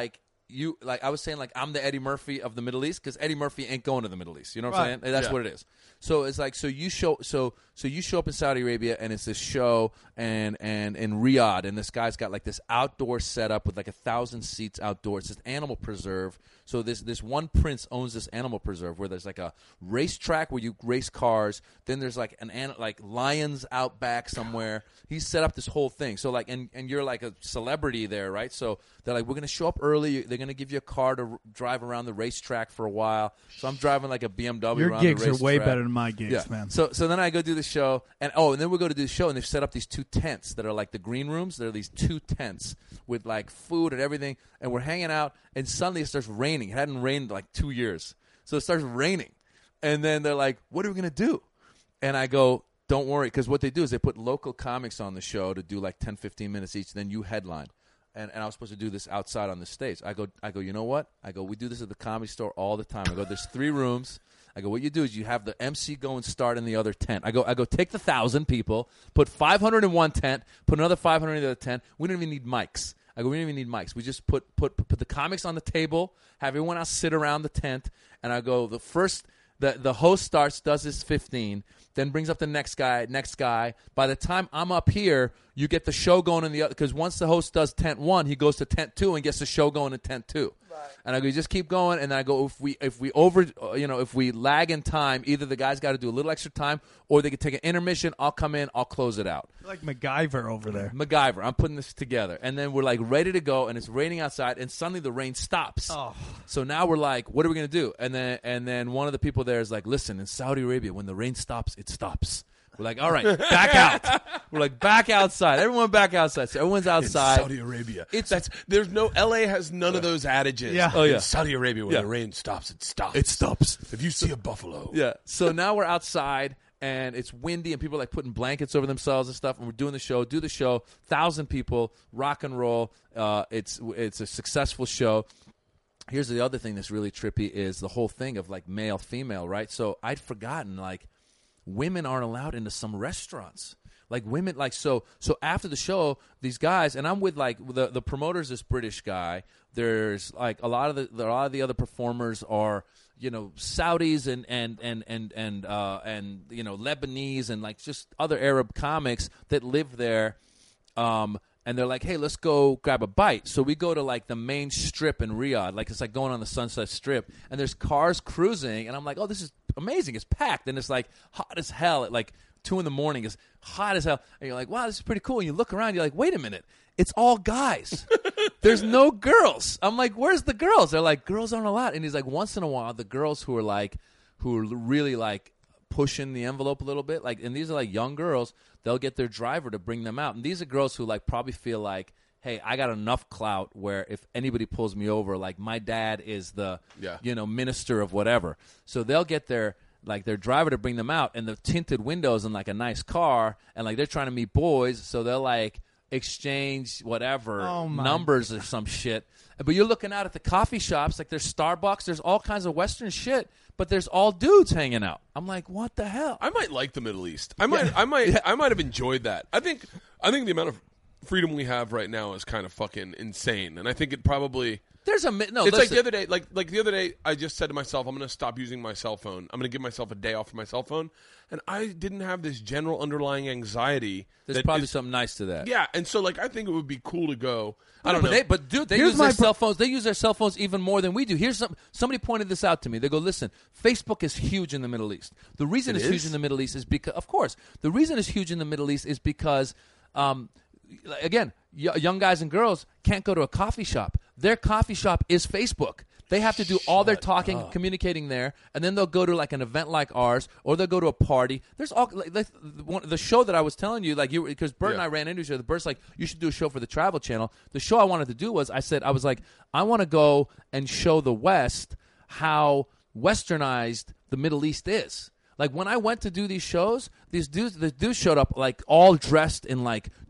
you like I was saying like I'm the Eddie Murphy of the Middle East because Eddie Murphy ain't going to the Middle East. You know what Right. I'm saying? That's Yeah. what it is. So it's like so you show so so you show up in Saudi Arabia and it's this show and and in Riyadh and this guy's got like this outdoor setup with like a thousand seats outdoors. It's this animal preserve. So this this one prince owns this animal preserve where there's like a racetrack where you race cars. Then there's like an, an like lions out back somewhere. He's set up this whole thing. So like and and you're like a celebrity there, right? So they're like, we're gonna show up early. They're gonna give you a car to r- drive around the racetrack for a while. So I'm driving like a B M W. Your around gigs the are way racetrack. better than my gigs, Yeah. man. So so then I go do the show, and oh, and then we go to do the show, and they've set up these two tents that are like the green rooms. There are these two tents with like food and everything, and we're hanging out, and suddenly it starts raining. It hadn't rained in like two years, so it starts raining, and then they're like, "What are we gonna do?" And I go, "Don't worry," because what they do is they put local comics on the show to do like ten, fifteen minutes each. Then you headline. And, and I was supposed to do this outside on the stage. I go, I go. You know what? I go. We do this at the Comedy Store all the time. I go. There's three rooms. I go. What you do is you have the M C go and start in the other tent. I go. I go. Take the thousand people, put five hundred in one tent, put another five hundred in the other tent. We don't even need mics. I go. We don't even need mics. We just put put put the comics on the table. Have everyone else sit around the tent. And I go. The first. The the host starts, does his fifteen, then brings up the next guy, next guy. By the time I'm up here, you get the show going in the other. Because once the host does tent one, he goes to tent two and gets the show going in tent two. Right. And I go, you just keep going. And then I go, if we if we over, uh, you know, if we lag in time, either the guy's got to do a little extra time, or they can take an intermission. I'll come in, I'll close it out. You're like MacGyver over there. MacGyver. I'm putting this together. And then we're like ready to go, and it's raining outside, and suddenly the rain stops. Oh. So now we're like, what are we going to do? And then and then one of the people there is like, listen, in Saudi Arabia, when the rain stops, it stops. We're like, all right, back out. We're like, back outside. Everyone back outside. So everyone's outside. In Saudi Arabia. It's- That's there's no L A has none of those adages. Yeah. Oh, yeah. In Saudi Arabia, when Yeah. the rain stops, it stops. It stops. If you see a buffalo, Yeah. So now we're outside, and it's windy, and people are like putting blankets over themselves and stuff. And we're doing the show. Do the show. Thousand people. Rock and roll. Uh, it's it's a successful show. Here's the other thing that's really trippy is the whole thing of like male female, right? So I'd forgotten like women aren't allowed into some restaurants. Like women, like so. So after the show, these guys, and I'm with like the the promoter's this British guy. There's like a lot of the a lot of the other performers are you know Saudis and and and and and uh, and you know Lebanese and like just other Arab comics that live there. Um, and they're like, hey, let's go grab a bite. So we go to like the main strip in Riyadh, like it's like going on the Sunset Strip, and there's cars cruising, and I'm like, oh, this is amazing. It's packed, and it's like hot as hell at like two in the morning. It's hot as hell, and you're like, wow, this is pretty cool. And you look around, you're like, wait a minute, it's all guys. There's no girls. I'm like, where's the girls? They're like, girls aren't allowed. And he's like, once in a while, the girls who are like, who are really like pushing the envelope a little bit, like, and these are like young girls, they'll get their driver to bring them out. And these are girls who like probably feel like, hey, I got enough clout where if anybody pulls me over, like my dad is the, Yeah. you know, minister of whatever. So they'll get their like their driver to bring them out, and the tinted windows in like a nice car, and like they're trying to meet boys, so they'll like exchange whatever Oh, my numbers or some shit. But you're looking out at the coffee shops, like there's Starbucks, there's all kinds of Western shit, but there's all dudes hanging out. I'm like, what the hell? I might like the Middle East. I might, I might, I might have enjoyed that. I think, I think the amount of freedom we have right now is kind of fucking insane, and I think it probably. There's a mi- no. It's like listen. the other day, like like the other day, I just said to myself, I'm going to stop using my cell phone. I'm going to give myself a day off from my cell phone, and I didn't have this general underlying anxiety. There's that probably is- something nice to that. Yeah, and so like I think it would be cool to go. I No, don't but know. They, but dude, they Here's use my their pro- cell phones. They use their cell phones even more than we do. Here's some. Somebody pointed this out to me. They go, "Listen, Facebook is huge in the Middle East. The reason It it's is? huge in the Middle East is because, of course, the reason it's huge in the Middle East is because, um, again, y- young guys and girls can't go to a coffee shop. Their coffee shop is Facebook. They have to do all their talking, communicating there, and then they'll go to like an event like ours, or they'll go to a party. There's all like, like, one, the show that I was telling you, like you, because Bert and Yeah. I ran into each other. Bert's like, you should do a show for the Travel Channel. The show I wanted to do was, I said, I was like, I want to go and show the West how westernized the Middle East is. Like when I went to do these shows, these dudes, the dudes showed up like all dressed in like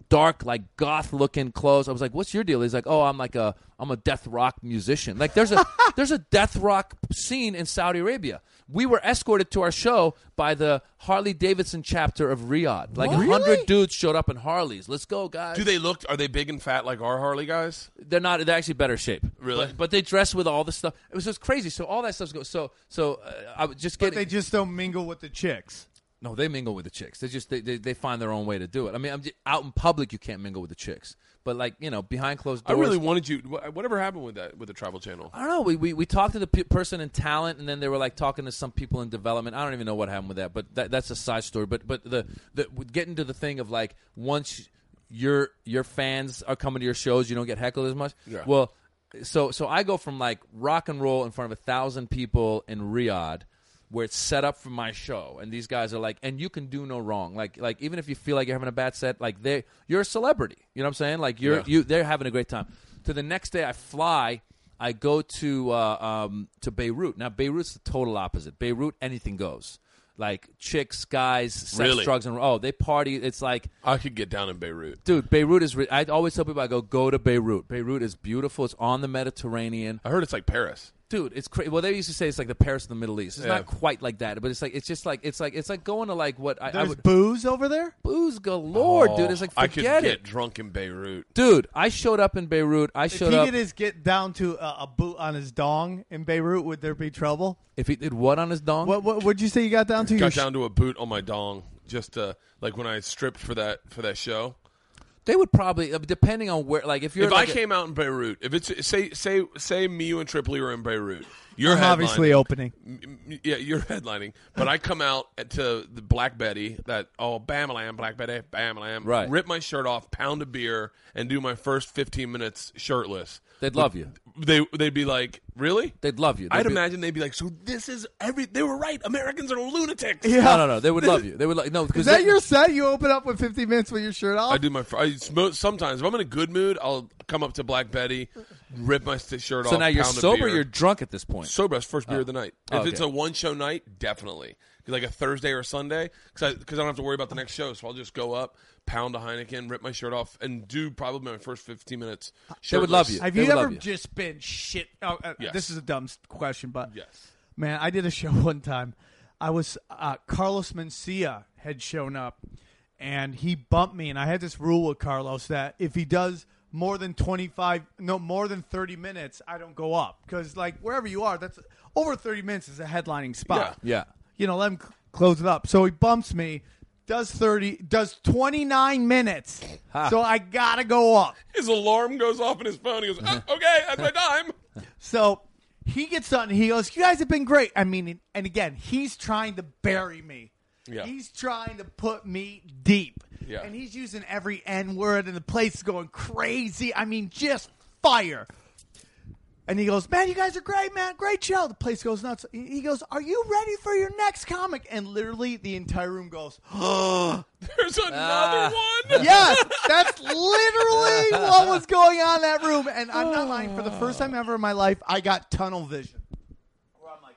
dark, like goth-looking clothes. I was like, "What's your deal?" He's like, "Oh, I'm like a I'm a death rock musician." Like there's a there's a death rock scene in Saudi Arabia. We were escorted to our show by the Harley Davidson chapter of Riyadh. Like a Really? hundred dudes showed up in Harleys. Let's go, guys. Do they look? Are they big and fat like our Harley guys? They're not. They're actually better shape. Really? But, but they dress with all the stuff. It was just crazy. So all that stuff's go. So so uh, I was just But getting. they just don't mingle with the chicks. No, they mingle with the chicks. They just they, they, they find their own way to do it. I mean, I'm just, out in public you can't mingle with the chicks, but like you know, behind closed I doors. really wanted you. wh- Whatever happened with that with the Travel Channel? I don't know. We, we we talked to the pe- person in talent, and then they were like talking to some people in development. I don't even know what happened with that, but that, that's a side story. But but the the getting to the thing of like once your your fans are coming to your shows, you don't get heckled as much. Yeah. Well, so so I go from like rock and roll in front of a thousand people in Riyadh, where it's set up for my show, and these guys are like, and you can do no wrong. Like, like even if you feel like you're having a bad set, like they, you're a celebrity. You know what I'm saying? Like you're, Yeah. you, they're having a great time. To the next day, I fly. I go to uh, um, to Beirut. Now Beirut's the total opposite. Beirut, anything goes. Like chicks, guys, sex, Really? drugs, and oh, they party. It's like. I could get down in Beirut. Dude, Beirut is. Re- I always tell people, I go, go to Beirut. Beirut is beautiful. It's on the Mediterranean. I heard it's like Paris. Dude, it's crazy. Well, they used to say it's like the Paris of the Middle East. It's Yeah. not quite like that, but it's like it's just like it's like it's like going to like what I, I There's would booze over there? booze galore, Oh, dude. It's like I could forget get it, drunk in Beirut. dude. I showed up in Beirut. I If showed he up. could just get down to a, a boot on his dong in Beirut, would there be trouble? If he did what on his dong? What what would you say you got down to? Your Got sh- down to a boot on my dong, just uh, like when I stripped for that for that show. They would probably, uh, depending on where. Like if you're If like I a- came out in Beirut, if it's say say say me, you and Tripoli are in Beirut, you're I'm obviously headlining. opening. M- Yeah, you're headlining, but I come out to the Black Betty, that oh Bam-a-lam, Black Betty, Bam-a-lam, Right. rip my shirt off, pound a beer, and do my first fifteen minutes shirtless. they'd love you. They they'd be like, really? They'd love you. They'd I'd be- imagine they'd be like, so this is every. They were right. Americans are lunatics. Yeah. No, no, no. They would love you. They would like no. Is Because that they- your set? You open up with fifteen minutes with your shirt off? I do my. fr- I smoke, sometimes if I'm in a good mood, I'll come up to Black Betty, rip my st- shirt off. So now you're pound a sober. beer. You're drunk at this point. Sober, that's first beer of the night. If Oh, okay. it's a one show night, definitely. Like a Thursday or a Sunday, because I, 'cause I don't have to worry about the next show. So I'll just go up, pound a Heineken, rip my shirt off, and do probably my first fifteen minutes. They would love you. Have They you would ever love you. just been shit? Oh, uh, Yes. This is a dumb s- question, but Yes. man, I did a show one time. I was uh, Carlos Mencia had shown up, and he bumped me. And I had this rule with Carlos that if he does more than twenty-five, no more than thirty minutes, I don't go up because like wherever you are, that's over thirty minutes is a headlining spot. Yeah. You know, let him c- close it up. So he bumps me. Does thirty? Does twenty-nine minutes? Ha. So I gotta go up. His alarm goes off in his phone. He goes, "Ah, okay, that's my time. So he gets done. And he goes, "You guys have been great." I mean, and again, he's trying to bury me. Yeah. He's trying to put me deep. Yeah. And he's using every N word, and the place is going crazy. I mean, just fire. And he goes, "Man, you guys are great, man. Great show." The place goes nuts. He he goes, "Are you ready for your next comic?" And literally, the entire room goes, "Oh." There's another Ah. one. Yes, that's literally what was going on in that room. And I'm not lying. For the first time ever in my life, I got tunnel vision. Where I'm like,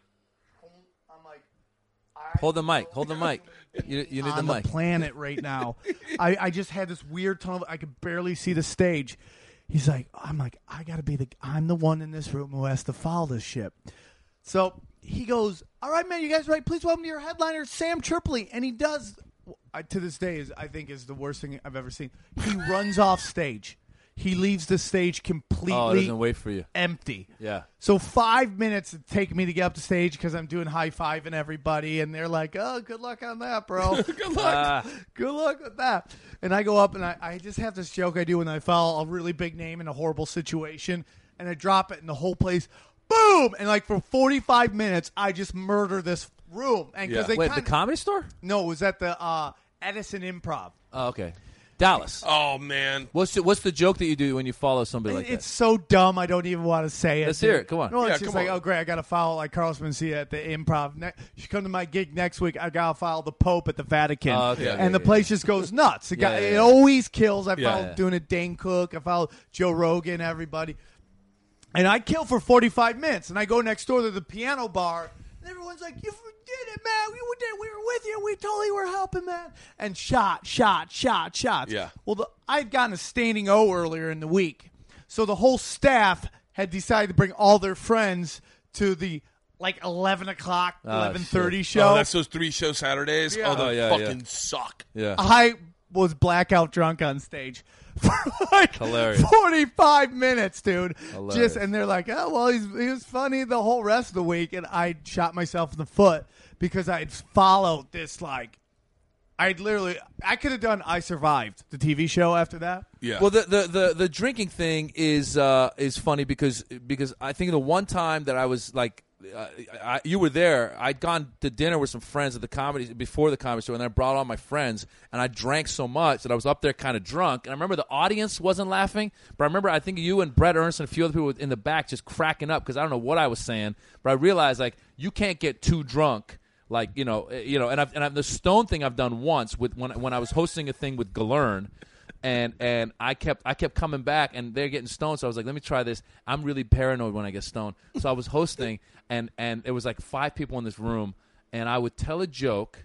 I'm like, I Hold the mic. Hold the mic. You, you need the on the mic. planet right now. I, I just had this weird tunnel. I could barely see the stage. He's like, I'm like, I gotta be the. I'm the one in this room who has to follow this shit. So he goes, "All right, man, you guys right? Please welcome to your headliner, Sam Tripoli." And he does. I, to this day, is I think is the worst thing I've ever seen. He runs off stage. He leaves the stage completely Oh, it doesn't wait for you. empty. Yeah. So five minutes it take me to get up the stage because I'm doing high fiving everybody, and they're like, "Oh, good luck on that, bro. Good luck. Ah. Good luck with that." And I go up and I, I just have this joke I do when I follow a really big name in a horrible situation, and I drop it, and the whole place, boom! And like for forty-five minutes, I just murder this room. And because Yeah. they Wait, kinda, the Comedy Store? no, it was at the uh, Edison Improv. Oh, okay. Dallas. Oh man. What's the, what's the joke that you do when you follow somebody like it's that? so dumb. I don't even want to say it. Let's hear it. Come on. No, Yeah, it's just come like, on. oh, great. I got to follow like Carlos Mencia at the Improv. Ne- you come to my gig next week. I got to follow the Pope at the Vatican. Oh, okay, Yeah. okay, and the okay. place just goes nuts. It, got, Yeah, yeah, it yeah. always kills. I Yeah. followed Yeah. doing it Dane Cook. I followed Joe Rogan, everybody. And I kill for forty-five minutes. And I go next door to the piano bar. And everyone's like, "You did it, man! We did. We were with you. We totally were helping, man." And shot, shot, shot, shots. Yeah. Well, the, I'd gotten a standing O earlier in the week, so the whole staff had decided to bring all their friends to the like eleven o'clock, eleven thirty show. Oh, that's those three show Saturdays. Yeah. Oh, they Oh, yeah, fucking yeah. suck. Yeah. I was blackout drunk on stage for like Hilarious. forty-five minutes, dude. Hilarious. Just and they're like, "Oh, well, he's he was funny the whole rest of the week," and I shot myself in the foot because I'd followed this like. I'd literally, I could have done I Survived, the T V show after that. Yeah. Well, the, the, the, the drinking thing is uh, is funny because because I think the one time that I was like, uh, I, you were there. I'd gone to dinner with some friends at the comedy before the comedy show, and then I brought all my friends, and I drank so much that I was up there kind of drunk. And I remember the audience wasn't laughing, but I remember I think you and Brett Ernst and a few other people in the back just cracking up because I don't know what I was saying, but I realized like you can't get too drunk. Like you know, you know, and I've and I've, the Stone thing I've done once with when when I was hosting a thing with Galern, and and I kept I kept coming back, and they're getting stoned. So I was like, let me try this. I'm really paranoid when I get stoned. So I was hosting, and and it was like five people in this room, and I would tell a joke,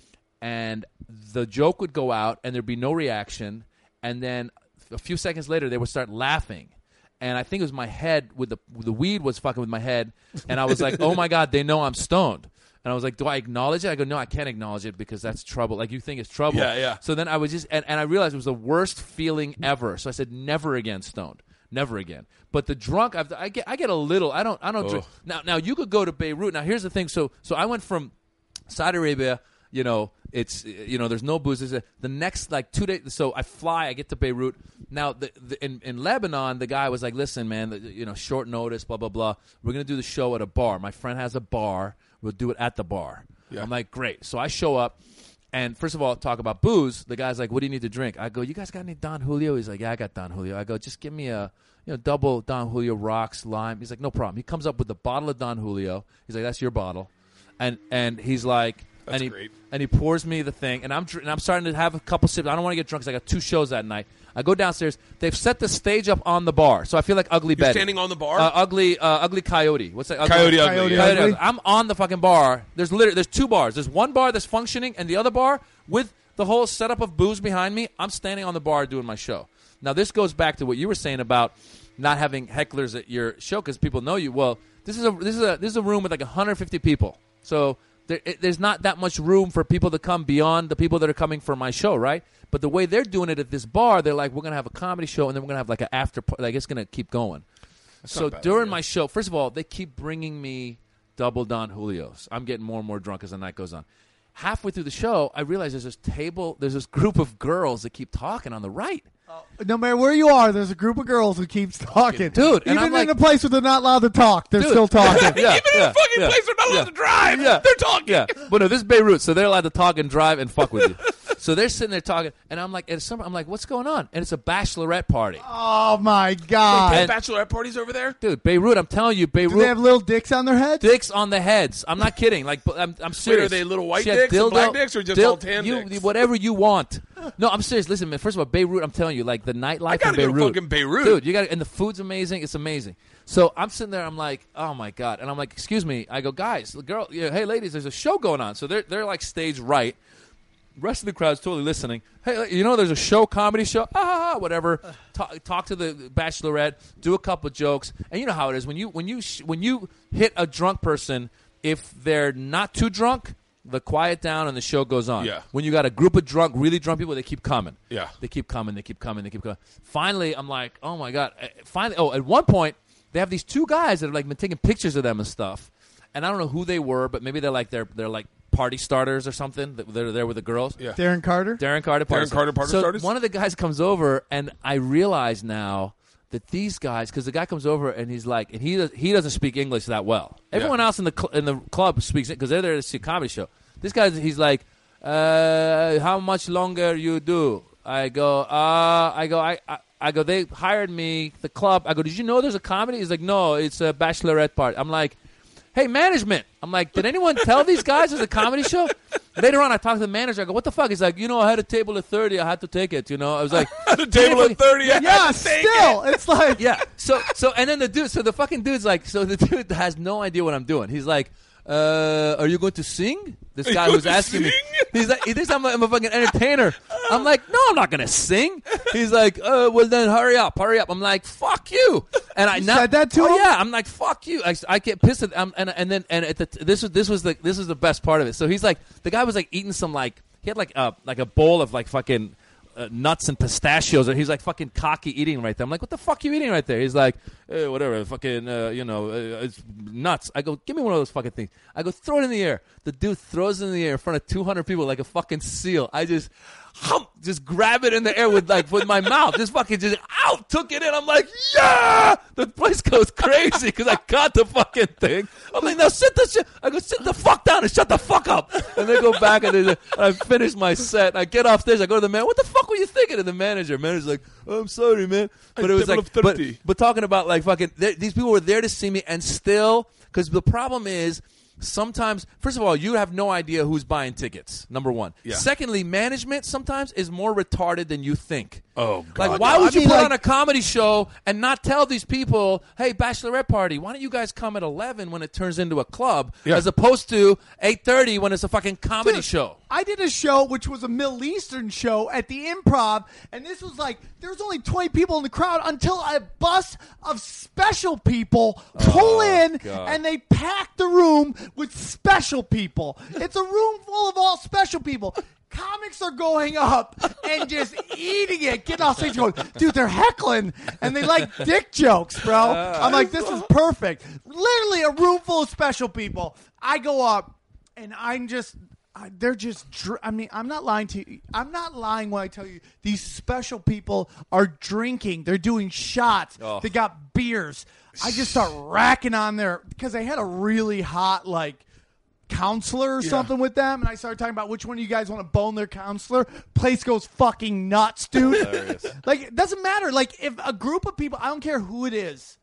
and the joke would go out, and there'd be no reaction, and then a few seconds later they would start laughing. And I think it was my head with the the weed was fucking with my head, and I was like, oh my god, they know I'm stoned. And I was like, do I acknowledge it? I go, no, I can't acknowledge it because that's trouble. Like, you think it's trouble. Yeah, yeah. So then I was just, and, and I realized it was the worst feeling ever. So I said, never again stoned. Never again. But the drunk, I've, I get I get a little, I don't I don't drink. Now, now, you could go to Beirut. Now, here's the thing. So so I went from Saudi Arabia, you know, it's, you know, there's no booze. There's a, the next, like, two days, so I fly, I get to Beirut. Now, the, the, in, in Lebanon, the guy was like, listen, man, the, you know, short notice, blah, blah, blah. We're going to do the show at a bar. My friend has a bar. We'll do it at the bar. Yeah. I'm like, great. So I show up, and first of all, talk about booze. The guy's like, what do you need to drink? I go, you guys got any Don Julio? He's like, yeah, I got Don Julio. I go, just give me a, you know, double Don Julio rocks, lime. He's like, no problem. He comes up with a bottle of Don Julio. He's like, that's your bottle. And and he's like, That's and he, great. And he pours me the thing, and I'm dr- and I'm starting to have a couple sips. I don't want to get drunk because I got two shows that night. I go downstairs. They've set the stage up on the bar, so I feel like Ugly You're Betty. standing on the bar? Uh, ugly, uh, ugly Coyote. What's that? Ugly, Coyote Ugly, Coyote yeah. Ugly. Coyote. I'm on the fucking bar. There's literally there's two bars. There's one bar that's functioning, and the other bar with the whole setup of booze behind me. I'm standing on the bar doing my show. Now this goes back to what you were saying about not having hecklers at your show because people know you. Well, this is a this is a this is a room with like one hundred fifty people, so there, it, there's not that much room for people to come beyond the people that are coming for my show, right? But the way they're doing it at this bar, they're like, we're gonna have a comedy show, and then we're gonna have like an after party. Like it's gonna keep going. So not bad during idea. my show, first of all, they keep bringing me double Don Julios. I'm getting more and more drunk as the night goes on. Halfway through the show, I realize there's this table, there's this group of girls that keep talking on the right. No matter where you are, there's a group of girls who keeps talking. Dude, and even I'm like- in a place where they're not allowed to talk, they're Dude. still talking. Yeah, Even in yeah, a fucking yeah, place they're not allowed yeah. to drive. Yeah. They're talking. Yeah, but no, this is Beirut, so they're allowed to talk and drive and fuck with you. So they're sitting there talking, and I'm like, and some, I'm like, what's going on? And it's a bachelorette party, Oh my god! They have And- bachelorette parties over there? dude. Beirut, I'm telling you, Beirut. Do they have little dicks on their heads? dicks on the heads. I'm not kidding. Like, I'm, I'm serious. are they little white She had dicks and dildo- black dicks or just dil- all tan you, dicks? Whatever you want. No, I'm serious. Listen, man. First of all, Beirut. I'm telling you, like the nightlife I gotta in go to Beirut. fucking Beirut. dude. You got and the food's amazing. It's amazing. So I'm sitting there. I'm like, oh my god. And I'm like, excuse me. I go, guys, the girl. Yeah, hey, ladies, there's a show going on. So they're they're like stage right. Rest of the crowd's totally listening. Hey, you know, there's a show, comedy show, ah, whatever. Talk, talk to the bachelorette, do a couple jokes, and you know how it is when you when you sh- when you hit a drunk person. If they're not too drunk, the quiet down and the show goes on. Yeah. When you got a group of drunk, really drunk people, they keep coming. Yeah. They keep coming. They keep coming. They keep coming. Finally, I'm like, oh my god. Uh, Finally, oh, at one point, they have these two guys that have like been taking pictures of them and stuff. And I don't know who they were, but maybe they're like they're they're like party starters or something. They're there with the girls. Yeah. Darren Carter. Darren Carter, party Darren Carter, party so starters? one of the guys comes over, and I realize now that these guys, because the guy comes over and he's like, and he does, he doesn't speak English that well. Everyone else in the cl- in the club speaks it because they're there to see a comedy show. This guy, he's like, uh, how much longer you do? I go, uh, I go, I, I, I go. They hired me, the club. I go, did you know there's a comedy? He's like, no, it's a bachelorette party. I'm like, hey, management. I'm like, did anyone tell these guys there's a comedy show? Later on, I talked to the manager. I go, what the fuck? He's like, you know, I had a table at thirty. I had to take it. You know, I was like, At a table at thirty. I Yeah, had to take still, it. it's like yeah. So, so, and then the dude, so the fucking dude's like, so the dude has no idea what I'm doing. He's like, uh, "Are you going to sing?" This Are guy you who's going to asking me, sing? he's like, he thinks I'm a, I'm a fucking entertainer. I'm like, no, I'm not gonna sing. He's like, uh, well then hurry up, hurry up. I'm like, fuck you. And I You now, said that to oh, him? yeah, I'm like, fuck you. I, I get pissed at, um, and and then and at the, this was this was the this was the best part of it. So he's like, the guy was like eating some like he had like a like a bowl of like fucking. Uh, nuts and pistachios, and he's like fucking cocky eating right there. I'm like, what the fuck are you eating right there? He's like, eh, whatever, fucking, uh, you know, uh, it's nuts. I go, give me one of those fucking things. I go, throw it in the air. The dude throws it in the air in front of two hundred people like a fucking seal. I just, hump, just grab it in the air with like with my mouth. Just fucking just out, took it in. I'm like, yeah. The place goes crazy because I caught the fucking thing. I'm like, now sit the shit. I go, sit the fuck down and shut the fuck up. And they go back and, they, and I finish my set. And I get off stage. I go to the man. What the fuck were you thinking? And the manager, manager's like, oh, I'm sorry, man. But it was like, but, but talking about like fucking, these people were there to see me, and still, because the problem is. Sometimes, first of all, you have no idea who's buying tickets, number one. Yeah. Secondly, management sometimes is more retarded than you think. Oh, God. Like, why would I you mean, put like- on a comedy show and not tell these people, hey, bachelorette party, why don't you guys come at eleven when it turns into a club, Yeah. as opposed to eight thirty when it's a fucking comedy Dude, show? I did a show which was a Middle Eastern show at the Improv, and this was like there was only twenty people in the crowd until a bus of special people pull in God. and they pack the room with special people. It's a room full of all special people. Comics are going up and just eating it, getting off stage going, dude, they're heckling, and they like dick jokes, bro. I'm like, this is perfect. Literally a room full of special people. I go up, and I'm just, I, they're just, dr- I mean, I'm not lying to you. I'm not lying when I tell you these special people are drinking. They're doing shots. Oh. They got beers. I just start racking on there because they had a really hot, like, counselor or Yeah. something with them, and I started talking about which one of you guys want to bone their counselor. Place goes fucking nuts, dude. Like, it doesn't matter. Like, if a group of people, I don't care who it is,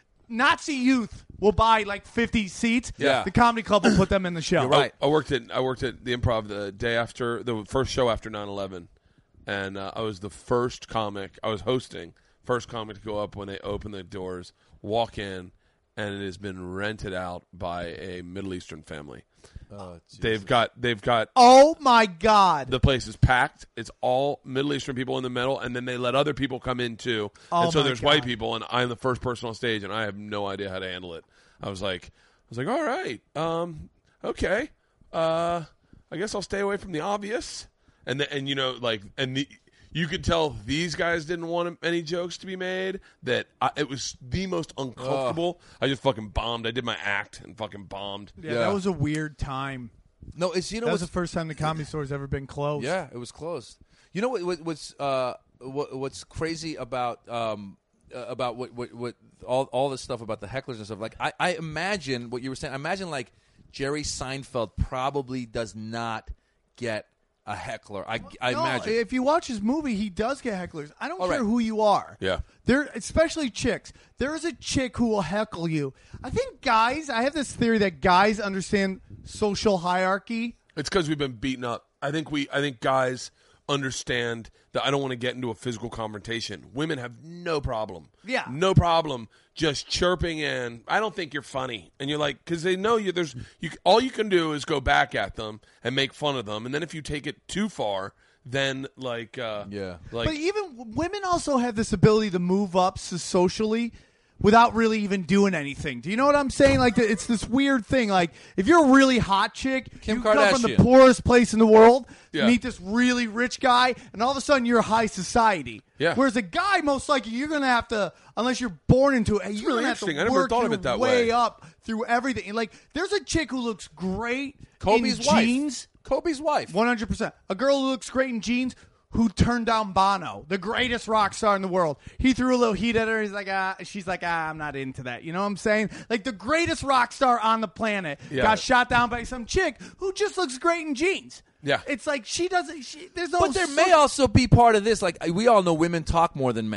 Nazi youth will buy like fifty seats. Yeah. The comedy club will put them in the show. You're right. I, I worked at I worked at the Improv the day after the first show after nine eleven, and uh, I was the first comic. I was hosting first comic to go up when they open the doors, walk in, and it has been rented out by a Middle Eastern family. Oh, They've got they've got Oh my God. the place is packed. It's all Middle Eastern people in the middle, and then they let other people come in too. Oh, and so my there's God. white people, and I'm the first person on stage, and I have no idea how to handle it. I was like, I was like, all right, um, okay, uh, I guess I'll stay away from the obvious. And the, and you know, like, and the, you could tell these guys didn't want any jokes to be made. That I, it was the most uncomfortable. I just fucking bombed. I did my act and fucking bombed. Yeah, Yeah. that was a weird time. No, it's, you know That was what's the first time the comedy store's ever been closed. Yeah, it was closed. You know what, what, what's uh, what, what's crazy about um, uh, about what, what what all all this stuff about the hecklers and stuff. Like I, I imagine what you were saying. I imagine like Jerry Seinfeld probably does not get a heckler. I, I No, imagine. if you watch his movie, he does get hecklers. I don't All care right. who you are. Yeah. There, especially chicks. There is a chick who will heckle you. I think guys. I have this theory that guys understand social hierarchy. It's because we've been beaten up. I think we. I think guys understand that I don't want to get into a physical confrontation. Women have no problem. Yeah. no problem just chirping in. I don't think you're funny, and you're like, because they know you. There's you. All you can do is go back at them and make fun of them, and then if you take it too far, then like, uh, Yeah. like But even women also have this ability to move up so socially without really even doing anything. Do you know what I'm saying? Like, it's this weird thing. Like, if you're a really hot chick, Kim you come from the Kardashian. poorest place in the world, Yeah. meet this really rich guy, and all of a sudden you're high society. Yeah. Whereas a guy, most likely, you're going to have to, unless you're born into it, you're really going to have to interesting. I never work thought of your it that way way. up through everything. And like, there's a chick who looks great Kobe's in wife. jeans. Kobe's wife. one hundred percent. A girl who looks great in jeans who turned down Bono, the greatest rock star in the world. He threw a little heat at her. He's like, ah, she's like, ah, I'm not into that. You know what I'm saying? Like the greatest rock star on the planet Yeah. got shot down by some chick who just looks great in jeans. Yeah. It's like she doesn't, she, there's no. But there so- may also be part of this. Like we all know, women talk more than men.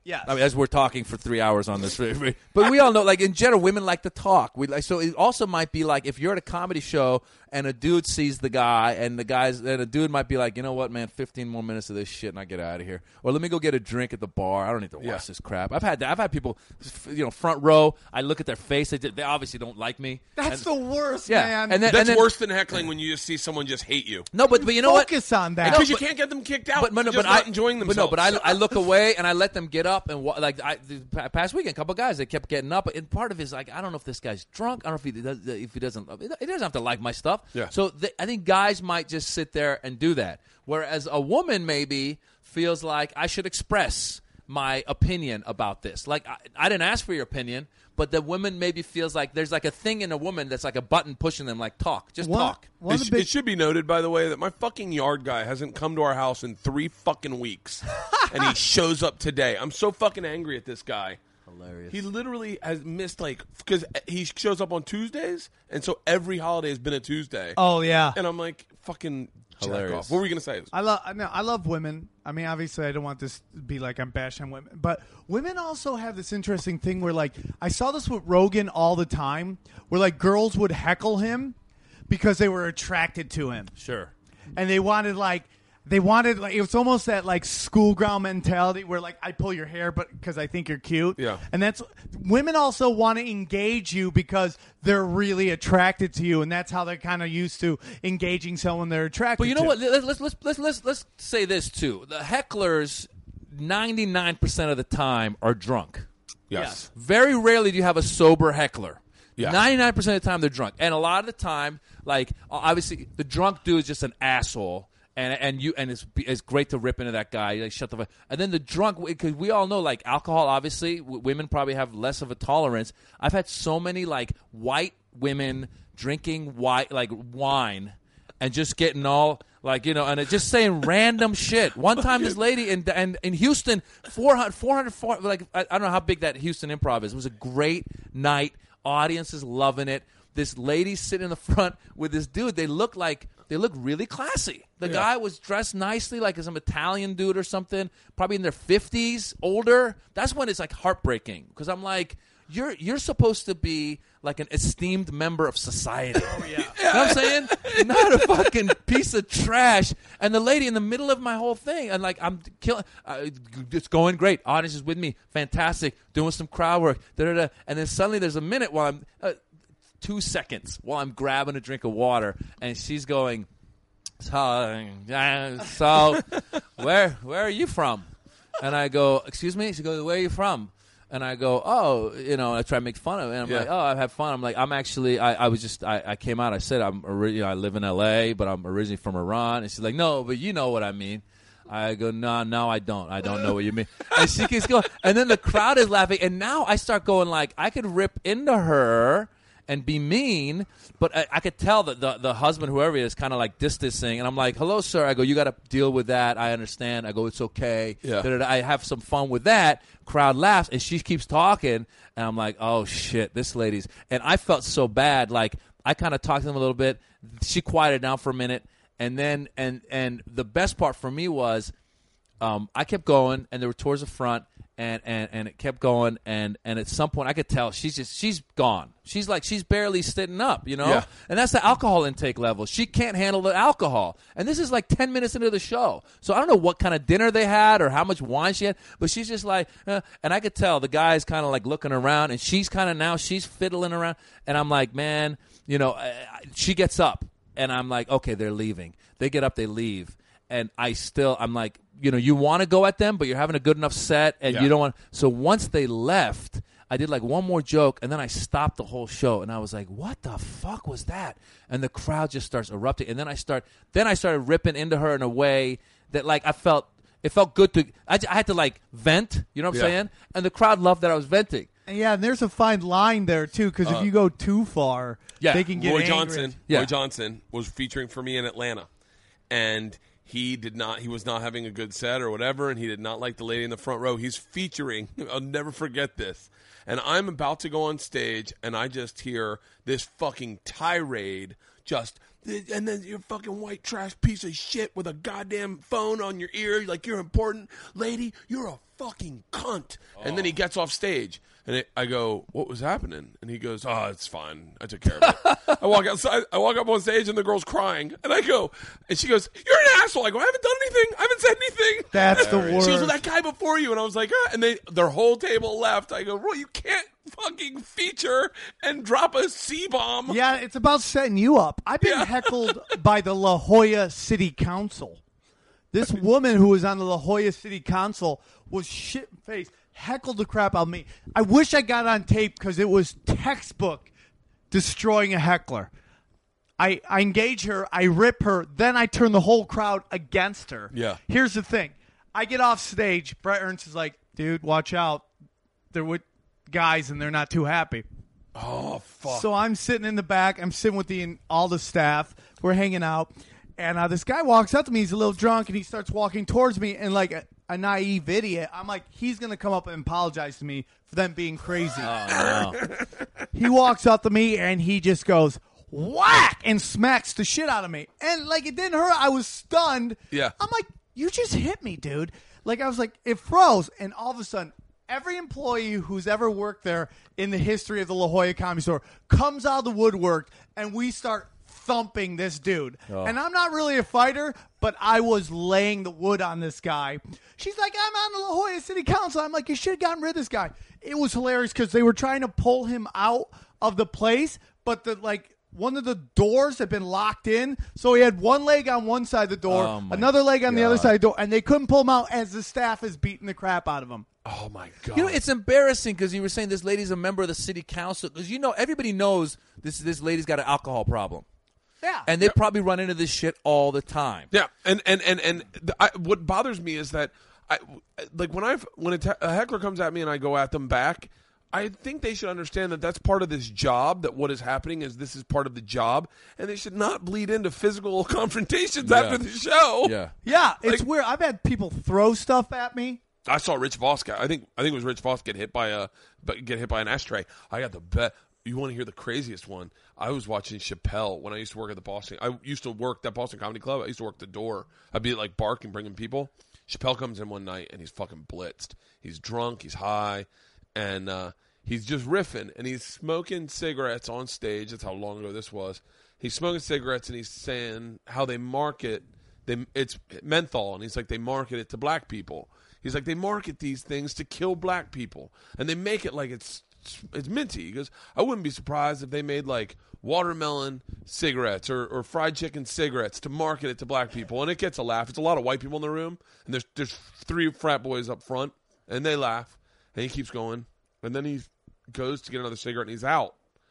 Yes. I mean, as we're talking for three hours on this, but we all know, like in general, women like to talk. We like so. It also might be like if you're at a comedy show and a dude sees the guy, and the guys, and a dude might be like, you know what, man, fifteen more minutes of this shit, and I get out of here, or let me go get a drink at the bar. I don't need to watch Yeah. this crap. I've had that. I've had people, you know, front row. I look at their face. They, they obviously don't like me. That's and, the worst, yeah. man. And then, That's and then, worse than heckling when you just see someone just hate you. No, but but you know what? Focus on that. Because No, you but- can't get them kicked out. But, but, no, They're just but not I, enjoying but themselves. no, but I, I look away and I let them get up and wa- like I, the pa- past weekend, a couple of guys they kept getting up, and part of it is like I don't know if this guy's drunk. I don't know if he does, if he doesn't. He doesn't have to like my stuff. Yeah. So th- I think guys might just sit there and do that, whereas a woman maybe feels like I should express my opinion about this. Like I, I didn't ask for your opinion, but the woman maybe feels like there's like a thing in a woman that's like a button pushing them, like talk, just One- talk. one It, of sh- the big- it should be noted, by the way, that my fucking yard guy hasn't come to our house in three fucking weeks, and he shows up today. I'm so fucking angry at this guy. Hilarious. He literally has missed like because he shows up on Tuesdays, and so every holiday has been a Tuesday. Oh yeah. And I'm like, fucking jack Hilarious. off. What were we gonna say? I love I know I love women. I mean, obviously, I don't want this to be like I'm bashing women, but women also have this interesting thing where, like, I saw this with Rogan all the time, where like girls would heckle him because they were attracted to him, Sure. and they wanted like they wanted like it was almost that like schoolgirl mentality where like I pull your hair, but because I think you're cute. Yeah. And that's women also want to engage you because they're really attracted to you, and that's how they're kind of used to engaging someone they're attracted. But you know to. what? Let's let's let's let's let's, let's say this too. The hecklers, ninety nine percent of the time, are drunk. Yes. Very rarely do you have a sober heckler. Yeah. ninety-nine percent of the time they're drunk, and a lot of the time, like obviously, the drunk dude is just an asshole. And and you and it's it's great to rip into that guy. Like shut the fuck. And then the drunk, because we all know like alcohol. Obviously, w- women probably have less of a tolerance. I've had so many like white women drinking white like wine, and just getting all like you know, and it just saying random shit. One time, this lady in and in Houston, four hundred, four hundred, four, like I, I don't know how big that Houston Improv is. It was a great night. Audience is loving it. This lady sitting in the front with this dude. They look like they look really classy. The Yeah. guy was dressed nicely, like some Italian dude or something, probably in their fifties, older. That's when it's like heartbreaking because I'm like, you're you're supposed to be like an esteemed member of society. Oh yeah, you know what I'm saying? Not a fucking piece of trash. And the lady in the middle of my whole thing, and like I'm killing. Uh, it's going great. Audience is with me, fantastic. Doing some crowd work. Da-da-da. And then suddenly there's a minute while I'm. Uh, Two seconds while I'm grabbing a drink of water, and she's going, so, uh, so where where are you from? And I go, excuse me? She goes, where are you from? And I go, oh, you know, I try to make fun of it. And I'm Yeah. like, oh, I've had fun. I'm like, I'm actually, I, I was just, I, I came out, I said, I'm ori- I live in L A, but I'm originally from Iran. And she's like, no, but you know what I mean. I go, no, no, I don't. I don't know what you mean. And she keeps going. And then the crowd is laughing. And now I start going like, I could rip into her and be mean, but I, I could tell that the, the husband, whoever he is, kind of like distancing. And I'm like, hello, sir. I go, you got to deal with that. I understand. I go, it's okay. Yeah. Da-da-da. I have some fun with that. Crowd laughs, and she keeps talking. And I'm like, oh, shit, this lady's. And I felt so bad. Like, I kind of talked to them a little bit. She quieted down for a minute. And then, and, and the best part for me was um, I kept going, and there were towards the front. And, and and it kept going, and, and at some point I could tell she's just she's gone. She's like she's barely sitting up, you know. Yeah. And that's the alcohol intake level. She can't handle the alcohol. And this is like ten minutes into the show, so I don't know what kind of dinner they had or how much wine she had, but she's just like, uh, and I could tell the guy's kind of like looking around, and she's kind of now she's fiddling around, and I'm like, man, you know, uh, she gets up, and I'm like, okay, they're leaving. They get up, they leave. And I still, I'm like, you know, you want to go at them, but you're having a good enough set, and Yeah. you don't want. So once they left, I did like one more joke, and then I stopped the whole show, and I was like, "What the fuck was that?" And the crowd just starts erupting, and then I start, then I started ripping into her in a way that like I felt, it felt good to. I, I had to like vent, you know what I'm Yeah. saying? And the crowd loved that I was venting. And yeah, and there's a fine line there too, because Uh, if you go too far, yeah, they can get Roy angry. Johnson. Yeah. Roy Johnson was featuring for me in Atlanta, and he did not. He was not having a good set or whatever, and he did not like the lady in the front row. He's featuring. I'll never forget this. And I'm about to go on stage, and I just hear this fucking tirade, just and then you're a fucking white trash piece of shit with a goddamn phone on your ear, like you're important. Lady, you're a fucking cunt. Oh. And then he gets off stage. And it, I go, what was happening? And he goes, oh, it's fine. I took care of it. I walk outside. I walk up on stage, and the girl's crying. And I go, and she goes, you're an asshole. I go, I haven't done anything. I haven't said anything. That's the worst. She goes, well, that guy before you. And I was like, ah. And they, their whole table left. I go, well, you can't fucking feature and drop a C-bomb. Yeah, it's about setting you up. I've been yeah. heckled by the La Jolla City Council. This woman who was on the La Jolla City Council was shit-faced. Heckled the crap out of me. I wish I got on tape because it was textbook destroying a heckler. I, I engage her, I rip her, then I turn the whole crowd against her. Yeah. Here's the thing. I get off stage. Brett Ernst is like, dude, watch out. They're with guys and they're not too happy. Oh, fuck. So I'm sitting in the back. I'm sitting with the all the staff. We're hanging out. And uh, this guy walks up to me. He's a little drunk, and he starts walking towards me. And like a, a naive idiot, I'm like, he's going to come up and apologize to me for them being crazy. Oh, no. He walks up to me, and he just goes, whack, and smacks the shit out of me. And like it didn't hurt. I was stunned. Yeah. I'm like, you just hit me, dude. Like I was like, it froze. And all of a sudden, every employee who's ever worked there in the history of the La Jolla Comedy Store comes out of the woodwork, and we start thumping this dude. Oh. And I'm not really a fighter, but I was laying the wood on this guy. She's like, I'm on the La Jolla City Council. I'm like, you should have gotten rid of this guy. It was hilarious because they were trying to pull him out of the place, but the like one of the doors had been locked in, so he had one leg on one side of the door, oh another leg on God. the other side of the door, and they couldn't pull him out as the staff is beating the crap out of him. Oh, my God. You know, it's embarrassing because you were saying this lady's a member of the city council. Because, you know, everybody knows this this lady's got an alcohol problem. Yeah. And they probably run into this shit all the time. Yeah, and and and and the, I, what bothers me is that I like when I when a, te- a heckler comes at me and I go at them back. I think they should understand that that's part of this job. That what is happening is this is part of the job, and they should not bleed into physical confrontations Yeah. after the show. Yeah, Yeah, it's Like- weird. I've had people throw stuff at me. I saw Rich Voss. Get, I think I think it was Rich Voss get hit by a get hit by an ashtray. I got the bet. You want to hear the craziest one? I was watching Chappelle when I used to work at the Boston. I used to work that Boston Comedy Club. I used to work the door. I'd be like barking, bringing people. Chappelle comes in one night and he's fucking blitzed. He's drunk. He's high, and uh, he's just riffing and he's smoking cigarettes on stage. That's how long ago this was. He's smoking cigarettes and he's saying how they market. They, it's menthol, and he's like, they market it to black people. He's like, they market these things to kill black people, and they make it like it's it's minty. He goes, I wouldn't be surprised if they made like watermelon cigarettes or, or fried chicken cigarettes to market it to black people, and it gets a laugh. It's a lot of white people in the room, and there's there's three frat boys up front, and they laugh, and he keeps going, and then he goes to get another cigarette, and he's out,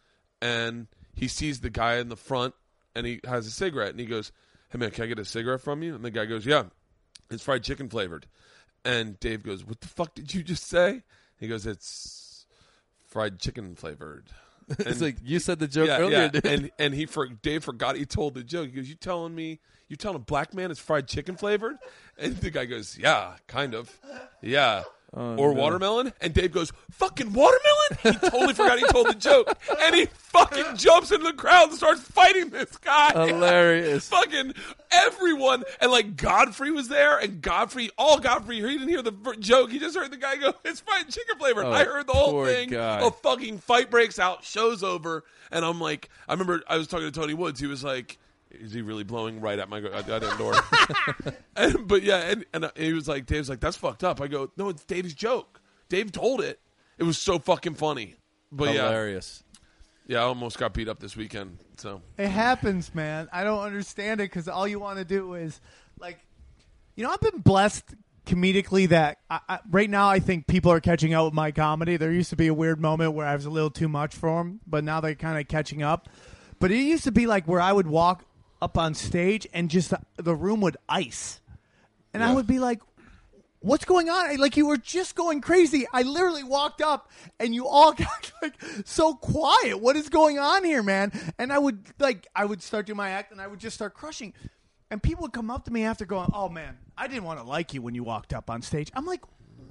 and he sees the guy in the front, and he has a cigarette, and he goes, hey man, can I get a cigarette from you? And the guy goes, yeah, it's fried chicken flavored. And Dave goes, what the fuck did you just say? He goes, it's fried chicken flavored. And it's like you said the joke yeah, earlier, yeah. dude. And and he for Dave forgot he told the joke. He goes, you telling me you telling a black man it's fried chicken flavored? And the guy goes, yeah, kind of, yeah. Oh, or no. watermelon? And Dave goes, fucking watermelon? He totally forgot he told the joke. And he fucking jumps into the crowd and starts fighting this guy. Hilarious. Fucking everyone. And like Godfrey was there, and Godfrey, all Godfrey, he didn't hear the v- joke. He just heard the guy go, it's fried chicken flavored. Oh, I heard the whole poor thing. guy. A fucking fight breaks out, show's over. And I'm like, I remember I was talking to Tony Woods. He was like, is he really blowing right at my goddamn door? and, but yeah, and, and he was like, Dave's like, that's fucked up. I go, no, it's Dave's joke. Dave told it. It was so fucking funny. But Hilarious. yeah, yeah, I almost got beat up this weekend. So It happens, man. I don't understand it because all you want to do is, like, you know, I've been blessed comedically that I, I, right now I think people are catching up with my comedy. There used to be a weird moment where I was a little too much for them, but now they're kind of catching up. But it used to be like where I would walk up on stage and just the, the room would ice. And Yeah. I would be like, what's going on? Like, you were just going crazy. I literally walked up and you all got like so quiet. What is going on here, man? And I would like, I would start doing my act and I would just start crushing. And people would come up to me after going, oh man, I didn't want to like you when you walked up on stage. I'm like,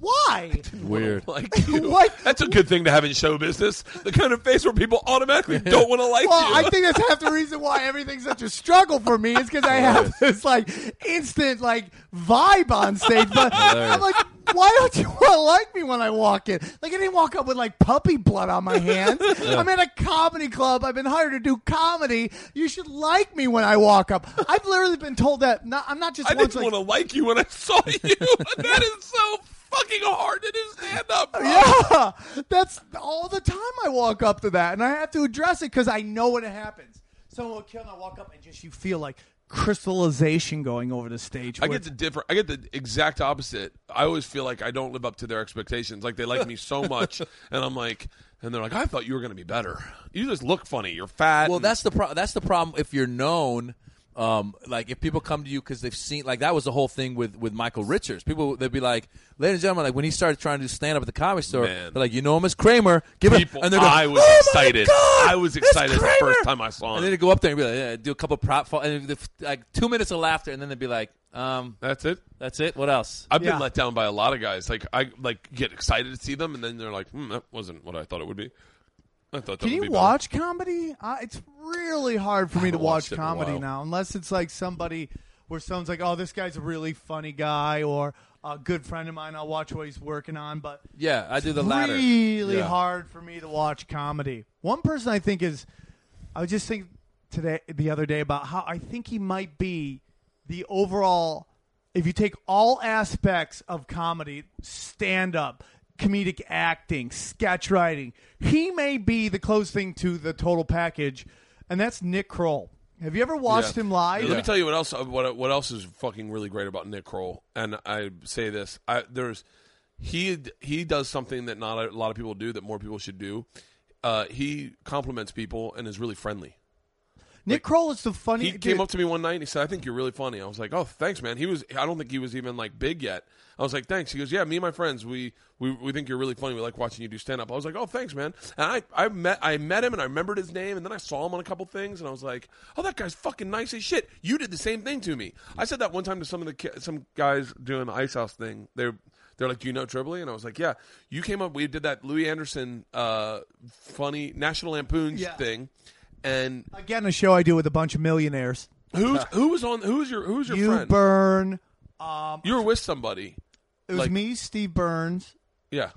Why? Weird. Like you. What? That's a good thing to have in show business. The kind of face where people automatically don't want to like Well, you. I think that's half the reason why everything's such a struggle for me is because I have this like instant like vibe on stage. But I'm like, why don't you want to like me when I walk in? Like I didn't walk up with like puppy blood on my hands. I'm at a comedy club. I've been hired to do comedy. You should like me when I walk up. I've literally been told that. Not, I'm not just. I once, didn't like, want to like you when I saw you. That is so fucking hard to do stand up, bro. Yeah, that's all the time I walk up to that, and I have to address it because I know when it happens. Someone will kill, and I walk up, and just you feel like crystallization going over the stage. I where- get the different. I get the exact opposite. I always feel like I don't live up to their expectations. Like they like me so much, and I'm like, and they're like, I thought you were going to be better. You just look funny. You're fat. Well, and- that's the pro- that's the problem if you're known. Um, like if people come to you because they've seen, like that was the whole thing with, with Michael Richards. People they'd be like, ladies and gentlemen, like when he started trying to do stand up at the Comedy Store, Man. they're like, you know him as Kramer. Give him, people. and they're going, I was oh my excited. God, I was it's excited the Kramer! first time I saw him. And then they go up there and be like, yeah, do a couple prop, fall, and the, like two minutes of laughter, and then they'd be like, um, That's it. that's it. What else? I've been Yeah. let down by a lot of guys. Like I like get excited to see them, and then they're like, hmm, "That wasn't what I thought it would be." I thought that Can would you be watch comedy? Uh, it's really hard for me to haven't watch watched it in a comedy while. now, unless it's like somebody where someone's like, "Oh, this guy's a really funny guy," or a good friend of mine. I'll watch what he's working on, but Yeah, I do the latter. really Yeah. hard for me to watch comedy. One person I think is, I was just thinking today, the other day about how I think he might be the overall. If you take all aspects of comedy, stand up, comedic acting, sketch writing, he may be the closest thing to the total package, and that's Nick Kroll. Have you ever watched Yeah. him live? Let me tell you what else. What what else is fucking really great about Nick Kroll? And I say this: I, there's he he does something that not a lot of people do that more people should do. Uh, he compliments people and is really friendly. Nick Kroll is the funny. He dude, came up to me one night and he said, "I think you're really funny." I was like, "Oh, thanks, man." He was. I don't think he was even like big yet. I was like, "Thanks." He goes, "Yeah, me and my friends, we we, we think you're really funny. We like watching you do stand up." I was like, "Oh, thanks, man." And I I met I met him and I remembered his name, and then I saw him on a couple things, and I was like, "Oh, that guy's fucking nice as shit." You did the same thing to me. I said that one time to some of the ki- some guys doing the Ice House thing. They're they're like, "Do you know Tripoli?" And I was like, "Yeah." You came up. We did that Louis Anderson uh, funny National Lampoon's Yeah. thing. And Again, a show I do with a bunch of millionaires. who's who was on? Who's your who's your You, friend? Burn. Um, You were with somebody. it was like- me, Steve Burns. Yeah,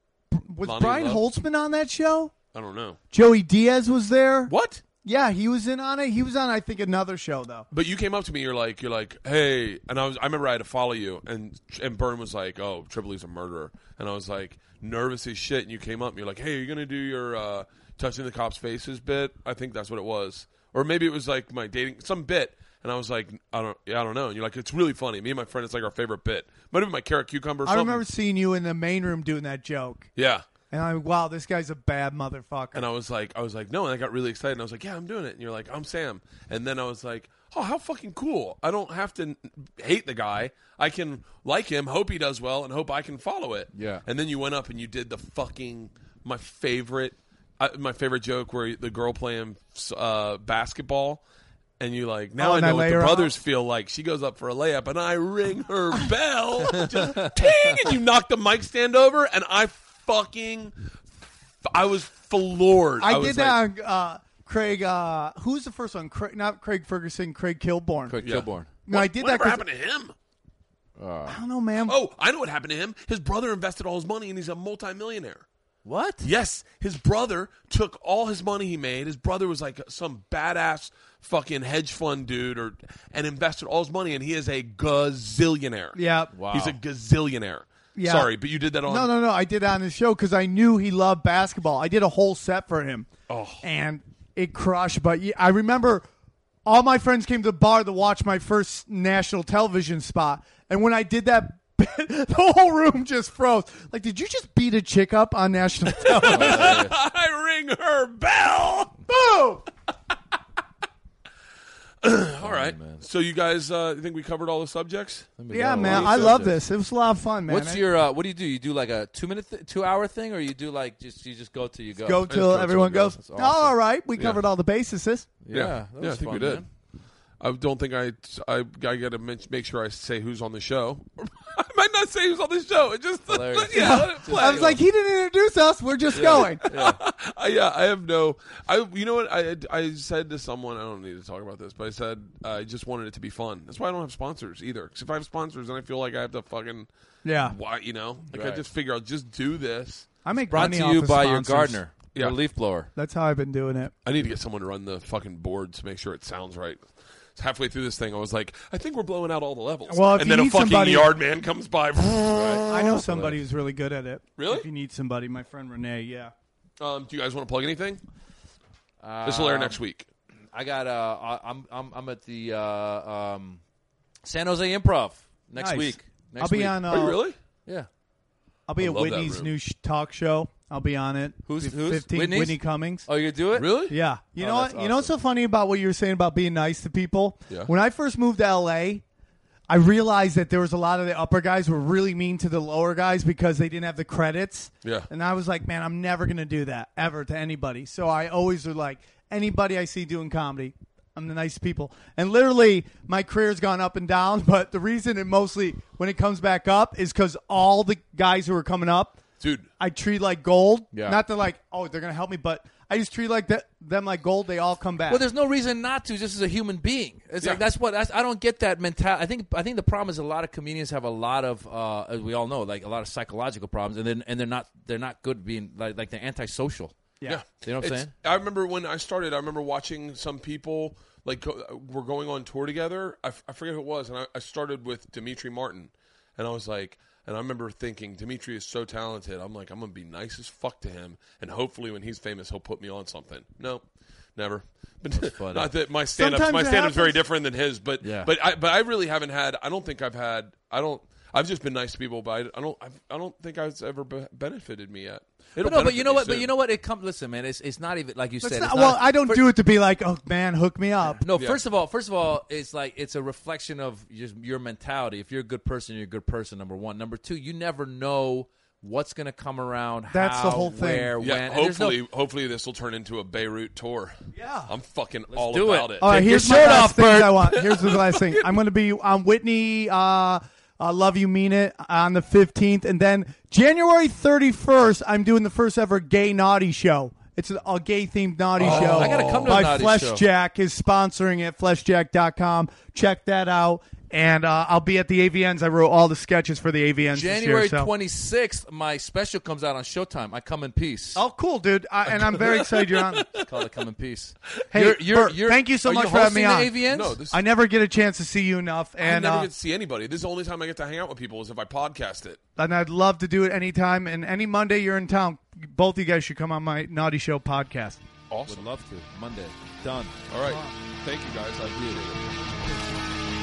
Was Lonnie Brian Love. Holtzman on that show? I don't know Joey Diaz was there. what. Yeah, he was in on it. He was on, I think, another show though. But you came up to me. You're like, you're like, hey, and I was. I remember I had to follow you, and and Byrne was like, oh, Tripoli's a murderer, and I was like nervous as shit. And you came up, and you're like, hey, are you gonna do your uh, touching the cops' faces bit? I think that's what it was, or maybe it was like my dating some bit. And I was like, I don't, yeah, I don't know. And you're like, it's really funny. Me and my friend, it's like our favorite bit. Might have been my carrot cucumber. Or I something. remember seeing you in the main room doing that joke, Yeah. and I'm wow, this guy's a bad motherfucker. And I was like, I was like, no, and I got really excited. And I was like, yeah, I'm doing it. And you're like, I'm Sam. And then I was like, oh, how fucking cool! I don't have to n- hate the guy. I can like him, hope he does well, and hope I can follow it. Yeah. And then you went up and you did the fucking my favorite, uh, my favorite joke where the girl playing uh, basketball. And you like, now Oh, I and I know what lay the her brothers feel like. She goes up for a layup, and I ring her bell. Just ting! And you knock the mic stand over, and I fucking, I was floored. I, was did like, that on uh, Craig. Uh, who was the first one? Craig, not Craig Ferguson. Craig Kilborn. Quick Yeah. Kilborn. No, I did that. Whatever 'cause- happened to him? I don't know, man. Oh, I know what happened to him. His brother invested all his money, and he's a multimillionaire. What? Yes, his brother took all his money he made. His brother was like some badass fucking hedge fund dude, or and invested all his money, and he is a gazillionaire. Yeah. Wow. He's a gazillionaire. Yeah. Sorry, but you did that on. No, no, no. I did it on his show because I knew he loved basketball. I did a whole set for him, Oh. and it crushed. But yeah, I remember all my friends came to the bar to watch my first national television spot, and when I did that, the whole room just froze. Like, did you just beat a chick up on national television? I ring her bell. Boom! All right. man. So you guys uh, think we covered all the subjects? Let me Yeah, go. man, What I do you love think? this. It was a lot of fun, man. What's I- your? Uh, what do you do? You do like a two minute, th- two hour thing, or you do like just you just go till you go? go just till go till everyone we go. goes? That's Oh, awesome. all right, we Yeah. covered all the bases. Yeah, Yeah. that Yeah, was I think fun, we did. man. I don't think I. I, I got to make sure I say who's on the show. I might not say who's on the show. It just Hilarious. yeah. let it play. I was like, he didn't introduce us. We're just going. I, yeah, I have no. I you know what I I said to someone. I don't need to talk about this, but I said uh, I just wanted it to be fun. That's why I don't have sponsors either. Because if I have sponsors, then I feel like I have to fucking Yeah. why you know like Right. I just figure I'll just do this. I make Brought money to off you of by your sponsors. gardener, Yeah. your leaf blower. That's how I've been doing it. I need to get someone to run the fucking board to make sure it sounds right. Halfway through this thing, I was like, I think we're blowing out all the levels. Well, if and you then a need fucking somebody- yard man comes by. I know somebody who's really good at it. Really? If you need somebody, my friend Renee, yeah. Um, do you guys want to plug anything? Um, This will air next week. I got. Uh, I- I'm. I'm. I'm at the uh, um, San Jose Improv next Nice. week. Next I'll be week. on. Uh, Are you really? Yeah. I'll be I at love that Whitney's room. new sh- talk show. I'll be on it. Who's- The who's? fifteenth, Whitney's? Whitney Cummings. Oh, you do it? Really? Yeah. You Oh, know what? that's You know what's so funny about what you were saying about being nice to people? Yeah. When I first moved to L A, I realized that there was a lot of the upper guys were really mean to the lower guys because they didn't have the credits. Yeah. And I was like, man, I'm never going to do that ever to anybody. So I always was like, anybody I see doing comedy, I'm the nice people. And literally, my career's gone up and down, but the reason it mostly, when it comes back up, is because all the guys who are coming up, Dude, I treat like gold. Yeah. Not that like, oh, they're gonna help me, but I just treat like that them like gold. They all come back. Well, there's no reason not to. Just as a human being, it's Yeah. like that's what that's, I don't get that mentality. I think I think the problem is a lot of comedians have a lot of, uh, as we all know, like a lot of psychological problems, and then and they're not they're not good being like like they're antisocial. yeah. yeah. You know what I'm It's- saying? I remember when I started, I remember watching some people, like, go, were going on tour together. I, f- I forget who it was, and I, I started with Dimitri Martin. And I was like, and I remember thinking, Dimitri is so talented. I'm like, I'm going to be nice as fuck to him, and hopefully when he's famous, he'll put me on something. No, never. But funny. not that my stand-up, Sometimes my it stand-up's very happens. different than his, but Yeah. but I but I really haven't had. I don't think I've had. I don't. I've just been nice to people, but I, I don't. I've, I don't think it's ever be- benefited me yet. It'll But no, but benefit you know me what? But soon. you know what? It comes. Listen, man. It's it's not even like you It's said. not- it's well, not, I don't for- do it to be like, oh man, hook me up. No, Yeah. first of all, first of all, it's like it's a reflection of just your mentality. If you're a good person, you're a good person. Number one. Number two, you never know what's going to come around. That's how, the whole thing. Where, Yeah, when. And there's no- hopefully, hopefully this will turn into a Beirut tour. Yeah. I'm fucking all do about it. it. All right, Take your here's my shirt last off, things Bert. I want. Here's the last thing. I'm going to be on Whitney. Uh, uh, Love You Mean It on the fifteenth, and then January thirty-first, I'm doing the first ever gay naughty show. It's a, a gay themed naughty show. I gotta come to a by naughty Flesh show. Jack is sponsoring it. flesh jack dot com. Check that out. And uh, I'll be at the A V Ns. I wrote all the sketches for the A V Ns January this year. So. twenty-sixth, my special comes out on Showtime. I Come in Peace. Oh, cool, dude. I, and I'm very excited you're on. It's called I Come in Peace. Hey, You're- you're- Bert, you're- thank you so are much you for having me on. hosting the A V Ns? No, this I never get a chance to see you enough. I And never uh, get to see anybody. This is the only time I get to hang out with people is if I podcast it. and I'd love to do it anytime. And any Monday you're in town, both of you guys should come on my Naughty Show podcast. Awesome. Would love to. Monday. Done. All right. Thank you, guys. I appreciate it.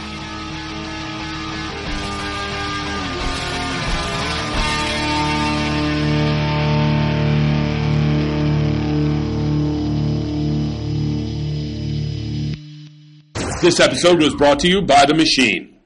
This episode was brought to you by The Machine.